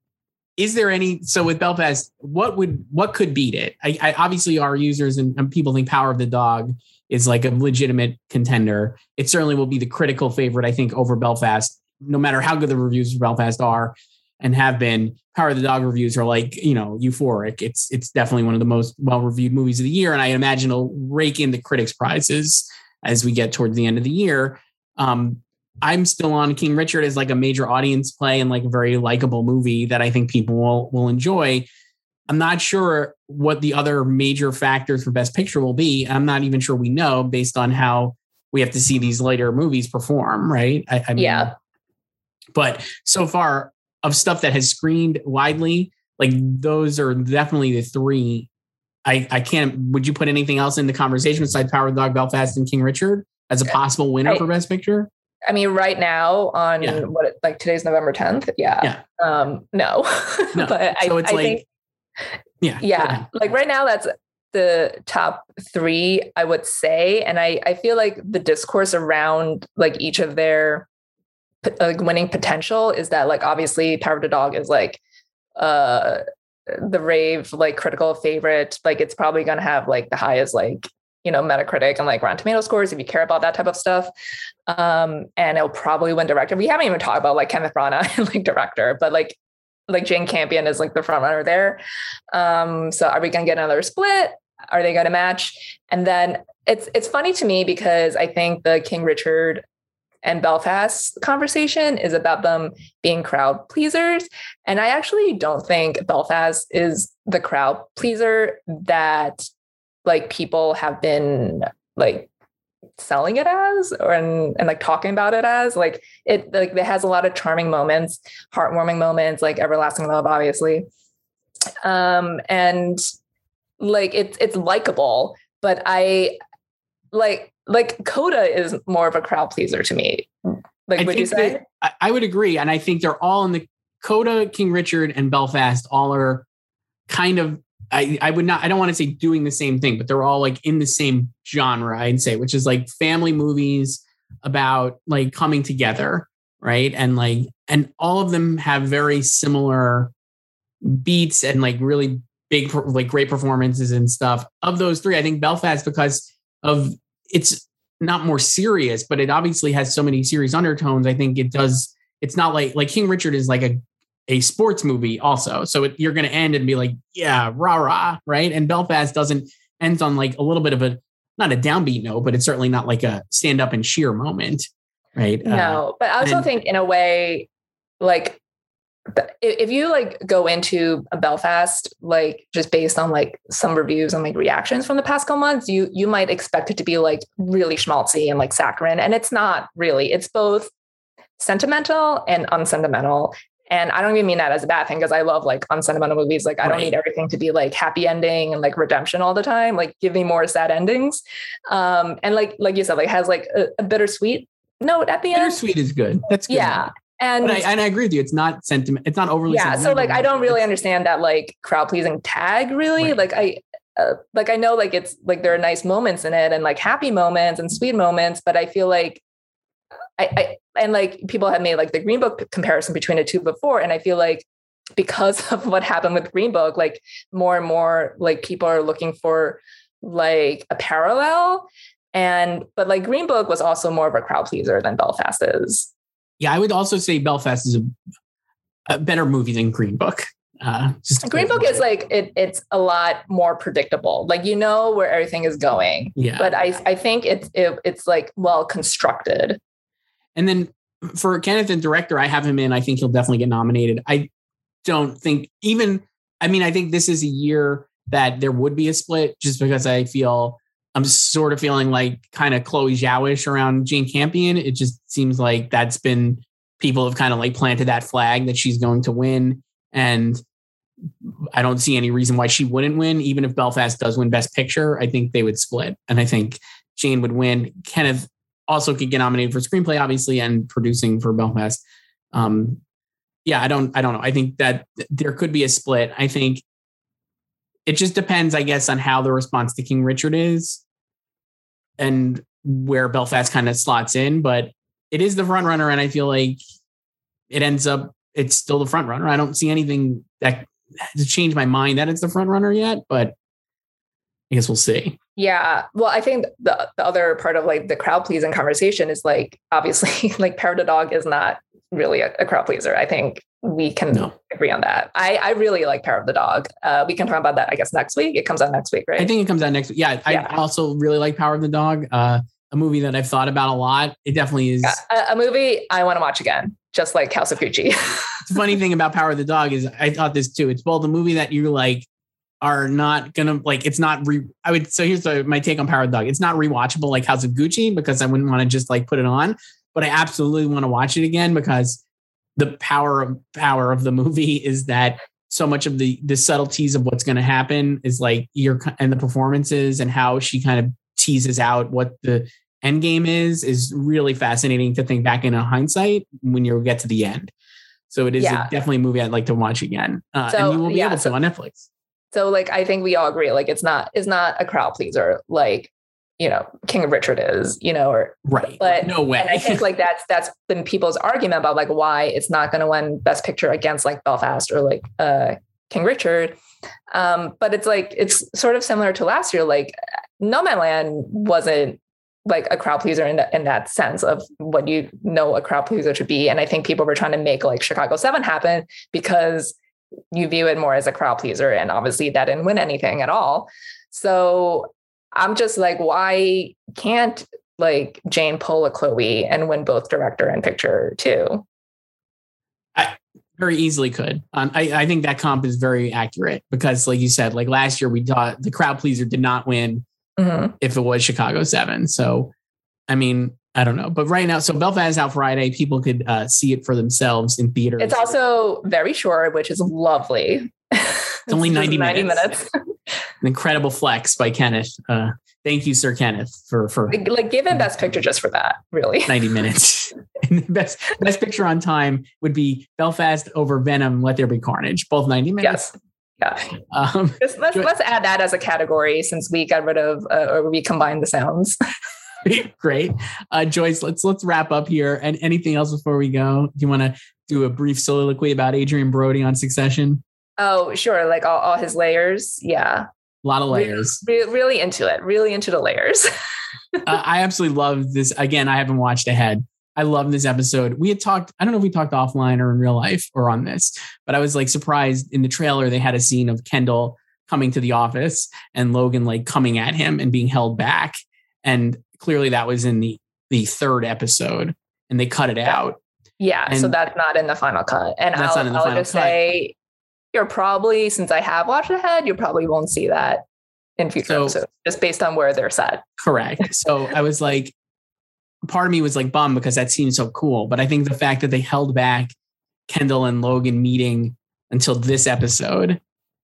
is there any, so with Belfast, what would, what could beat it? I, I obviously our users and, and people think Power of the Dog is like a legitimate contender. It certainly will be the critical favorite, I think, over Belfast. No matter how good the reviews of Belfast are and have been, Power of the Dog reviews are like, you know, euphoric. It's it's definitely one of the most well-reviewed movies of the year. And I imagine it'll rake in the critics' prizes as we get towards the end of the year. Um, I'm still on King Richard as like a major audience play and like a very likable movie that I think people will, will enjoy. I'm not sure what the other major factors for Best Picture will be. I'm not even sure we know based on how we have to see these later movies perform, right? I, I mean, yeah. But so far of stuff that has screened widely, like those are definitely the three. I, I can't, would you put anything else in the conversation besides Power of the Dog, Belfast, and King Richard as a possible winner I, for Best Picture? I mean, right now on yeah. what, like today's November tenth. Yeah. yeah. Um, no, no. But so I, it's I like, think, yeah, yeah, like right now that's the top three, I would say. And I, I feel like the discourse around like each of their like winning potential is that like obviously Power of the Dog is like uh the rave like critical favorite. Like it's probably gonna have like the highest like, you know, Metacritic and like Rotten Tomato scores if you care about that type of stuff. Um and it'll probably win director. We haven't even talked about like Kenneth Branagh like director, but like like Jane Campion is like the front runner there. Um so are we gonna get another split? Are they gonna match? And then it's it's funny to me because I think the King Richard and Belfast conversation is about them being crowd pleasers. And I actually don't think Belfast is the crowd pleaser that like people have been like selling it as or and, and like talking about it as. Like it like it has a lot of charming moments, heartwarming moments, like Everlasting Love, obviously. Um, and like it's it's likable, but I like like Coda is more of a crowd pleaser to me. Like, I would you say? That, I would agree. And I think they're all in the Coda, King Richard, and Belfast all are kind of, I, I would not, I don't want to say doing the same thing, but they're all like in the same genre, I'd say, which is like family movies about like coming together. Right. And like, and all of them have very similar beats and like really big, like great performances and stuff. Of those three, I think Belfast, because of it's not more serious, but it obviously has so many serious undertones. I think it does. It's not like, like King Richard is like a, a sports movie also. So it, you're going to end and be like, yeah, rah, rah. Right. And Belfast doesn't ends on like a little bit of a, not a downbeat note, but it's certainly not like a stand up and cheer moment. Right. No, uh, but I also and, think in a way, like if you like go into a Belfast, like just based on like some reviews and like reactions from the past couple months, you, you might expect it to be like really schmaltzy and like saccharine. And it's not really, it's both sentimental and unsentimental. And I don't even mean that as a bad thing, because I love like unsentimental movies. Like I don't right. need everything to be like happy ending and like redemption all the time. Like give me more sad endings. Um, and like, like you said, like has like a, a bittersweet note at the end. Bittersweet is good. That's good. Yeah. And I, and I agree with you. It's not sentiment. It's not overly. Yeah. So like, I don't really understand that like crowd pleasing tag really. Right. Like I, uh, like, I know like it's like, there are nice moments in it and like happy moments and sweet moments, but I feel like I, I and like people have made like the Green Book comparison between the two before. And I feel like because of what happened with Green Book, like more and more like people are looking for like a parallel. And, but like Green Book was also more of a crowd pleaser than Belfast is. Yeah, I would also say Belfast is a, a better movie than Green Book. Uh, just Green Book is like, it, it's a lot more predictable. Like, you know where everything is going. Yeah. But I, I think it's, it, it's like well constructed. And then for Kenneth and director, I have him in. I think he'll definitely get nominated. I don't think even I mean, I think this is a year that there would be a split just because I feel I'm sort of feeling like kind of Chloe Zhao-ish around Jane Campion. It just seems like that's been, people have kind of like planted that flag that she's going to win. And I don't see any reason why she wouldn't win. Even if Belfast does win Best Picture, I think they would split. And I think Jane would win. Kenneth also could get nominated for screenplay, obviously, and producing for Belfast. Um, yeah, I don't, I don't know. I think that there could be a split. I think it just depends, I guess, on how the response to King Richard is and where Belfast kind of slots in. But it is the front runner, and I feel like it ends up, it's still the front runner. I don't see anything that has changed my mind that it's the front runner yet, but I guess we'll see. Yeah. Well, I think the, the other part of like the crowd pleasing conversation is like, obviously, like Power of the Dog is not really a, a crowd pleaser. I think we can no. agree on that. I, I really like Power of the Dog. Uh, we can talk about that, I guess, next week. It comes out next week, right? I think it comes out next week. Yeah. yeah. I also really like Power of the Dog. Uh, a movie that I've thought about a lot. It definitely is. Yeah, a, a movie I want to watch again, just like House of Gucci. The funny thing about Power of the Dog is I thought this too. It's both a movie that you like are not going to like, it's not re I would, so here's the, my take on Power of the Dog. It's not rewatchable like House of Gucci because I wouldn't want to just like put it on, but I absolutely want to watch it again because the power of power of the movie is that so much of the, the subtleties of what's going to happen is like your, and the performances and how she kind of teases out what the end game is, is really fascinating to think back in a hindsight when you get to the end. So it is yeah. a, definitely a movie I'd like to watch again. Uh, so, and you will be yeah, able to so, on Netflix. So like, I think we all agree, like it's not, it's not a crowd pleaser, like, you know, King of Richard is, you know, or right. But no way. And I think like that's, that's been people's argument about like why it's not going to win Best Picture against like Belfast or like uh, King Richard. Um, but it's like, it's sort of similar to last year. Like Nomadland wasn't like a crowd pleaser in, the, in that sense of what you know a crowd pleaser should be. And I think people were trying to make like Chicago seven happen because you view it more as a crowd pleaser. And obviously that didn't win anything at all. So I'm just like, why can't like Jane pull a Chloe and win both director and picture too? I very easily could. Um, I, I think that comp is very accurate because like you said, like last year we thought the crowd pleaser did not win mm-hmm. if it was Chicago seven. So, I mean, I don't know, but right now, so Belfast is out Friday. People could uh, see it for themselves in theaters. It's also very short, which is lovely. It's only ninety, ninety minutes. minutes. An incredible flex by Kenneth. Uh, thank you, Sir Kenneth, for for like, like give him Best Picture just for that. Really, ninety minutes. And the best Best Picture on time would be Belfast over Venom. Let There Be Carnage. Both ninety minutes. Yes. Yeah. Um, let's let's, let's add that as a category since we got rid of uh, or we combined the sounds. Great. Uh, Joyce, let's let's wrap up here. And anything else before we go? Do you want to do a brief soliloquy about Adrian Brody on Succession? Oh, sure. Like all, all his layers. Yeah. A lot of layers. Really, really into it. Really into the layers. uh, I absolutely love this. Again, I haven't watched ahead. I love this episode. We had talked, I don't know if we talked offline or in real life or on this, but I was like surprised in the trailer. They had a scene of Kendall coming to the office and Logan like coming at him and being held back. And clearly that was in the, the third episode and they cut it out. Yeah. And so that's not in the final cut. And I'll, I'll just cut. say, you're probably, since I have watched ahead, you probably won't see that in future so, episodes, just based on where they're set. Correct. So I was like, part of me was like bummed because that seemed so cool. But I think the fact that they held back Kendall and Logan meeting until this episode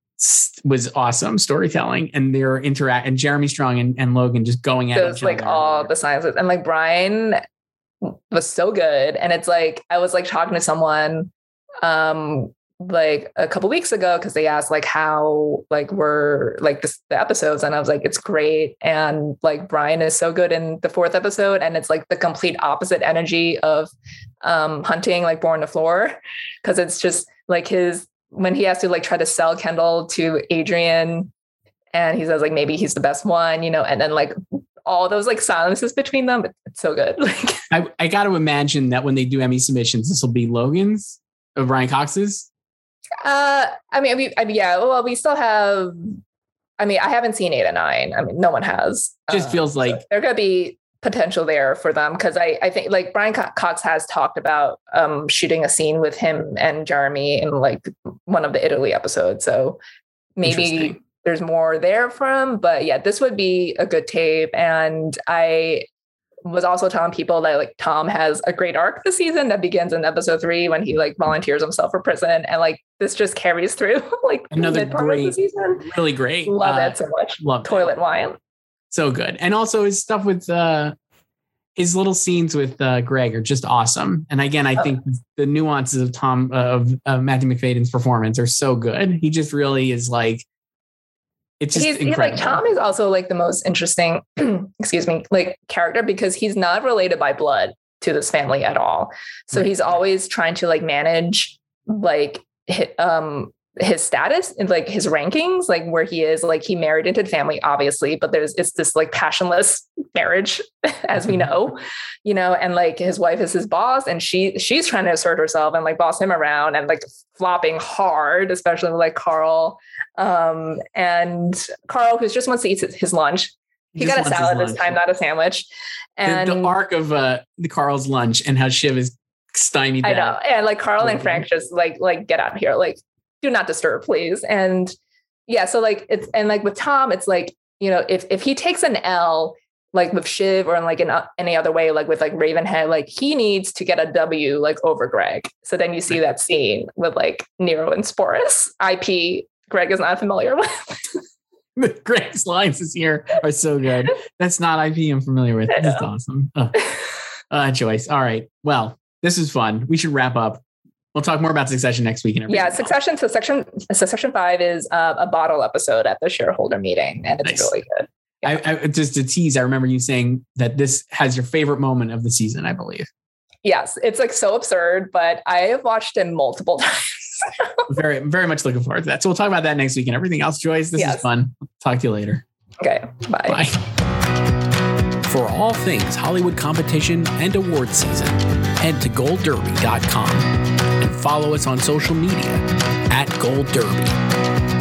was awesome storytelling, and their interact and Jeremy Strong and, and Logan just going at it. Like all the silences, and like Brian was so good. And it's like, I was like talking to someone, um, like a couple weeks ago, because they asked like how like we're like this, the episodes, and I was like, it's great. And like Brian is so good in the fourth episode, and it's like the complete opposite energy of um Hunting, like Born to Floor, because it's just like his when he has to like try to sell Kendall to Adrian, and he says like maybe he's the best one, you know, and then like all those like silences between them, it's so good. Like I, I got to imagine that when they do Emmy submissions, this will be Logan's or Brian Cox's. Uh, I mean, we, I mean, yeah, well, we still have, I mean, I haven't seen eight and nine. I mean, no one has. Just uh, feels like so they're going to be potential there for them. Because I, I think like Brian Cox has talked about um, shooting a scene with him and Jeremy in like one of the Italy episodes. So maybe there's more there from, but yeah, this would be a good tape. And I was also telling people that like Tom has a great arc this season that begins in episode three when he like volunteers himself for prison, and like this just carries through like another great season. Really great. Love uh, it so much. Love Toilet it. Wine. So good. And also his stuff with uh his little scenes with uh, Greg are just awesome. And again, I oh. think the nuances of Tom uh, of uh, Matthew Macfadyen's performance are so good. He just really is like, it's just he's, incredible. He's like, Tom is also like the most interesting, excuse me, like character because he's not related by blood to this family at all. So right. he's always trying to like manage like hit, um, his status and like his rankings, like where he is, like he married into the family, obviously, but there's, it's this like passionless marriage as we know, you know, and like his wife is his boss and she, she's trying to assert herself and like boss him around and like flopping hard, especially with like Carl. Um, and Carl, who just wants to eat his lunch. He, he got a salad this time, not a sandwich. And the, the arc of uh, the Carl's lunch and how Shiv is stymied. I know. And like Carl and Frank just like, like, get out of here. Like, do not disturb, please. And yeah, so like it's, and like with Tom, it's like, you know, if, if he takes an L, like with Shiv or in like in uh, any other way, like with like Ravenhead, like he needs to get a W like over Greg. So then you see that scene with like Nero and Sporus, I P Greg is not familiar with. Greg's lines this year are so good. That's not I P I'm familiar with. That's awesome. Oh. Uh, Joyce. All right. Well, this is fun. We should wrap up. We'll talk more about Succession next week. And yeah, Succession. So section Succession five is uh, a bottle episode at the shareholder meeting, and it's nice. Really good. Yeah. I, I, just to tease, I remember you saying that this has your favorite moment of the season, I believe. Yes, it's like so absurd, but I have watched it multiple times. very, very much looking forward to that. So we'll talk about that next week and everything else. Joyce, this yes. is fun. Talk to you later. Okay, bye. Bye. For all things Hollywood competition and award season, head to gold derby dot com and follow us on social media at Gold Derby.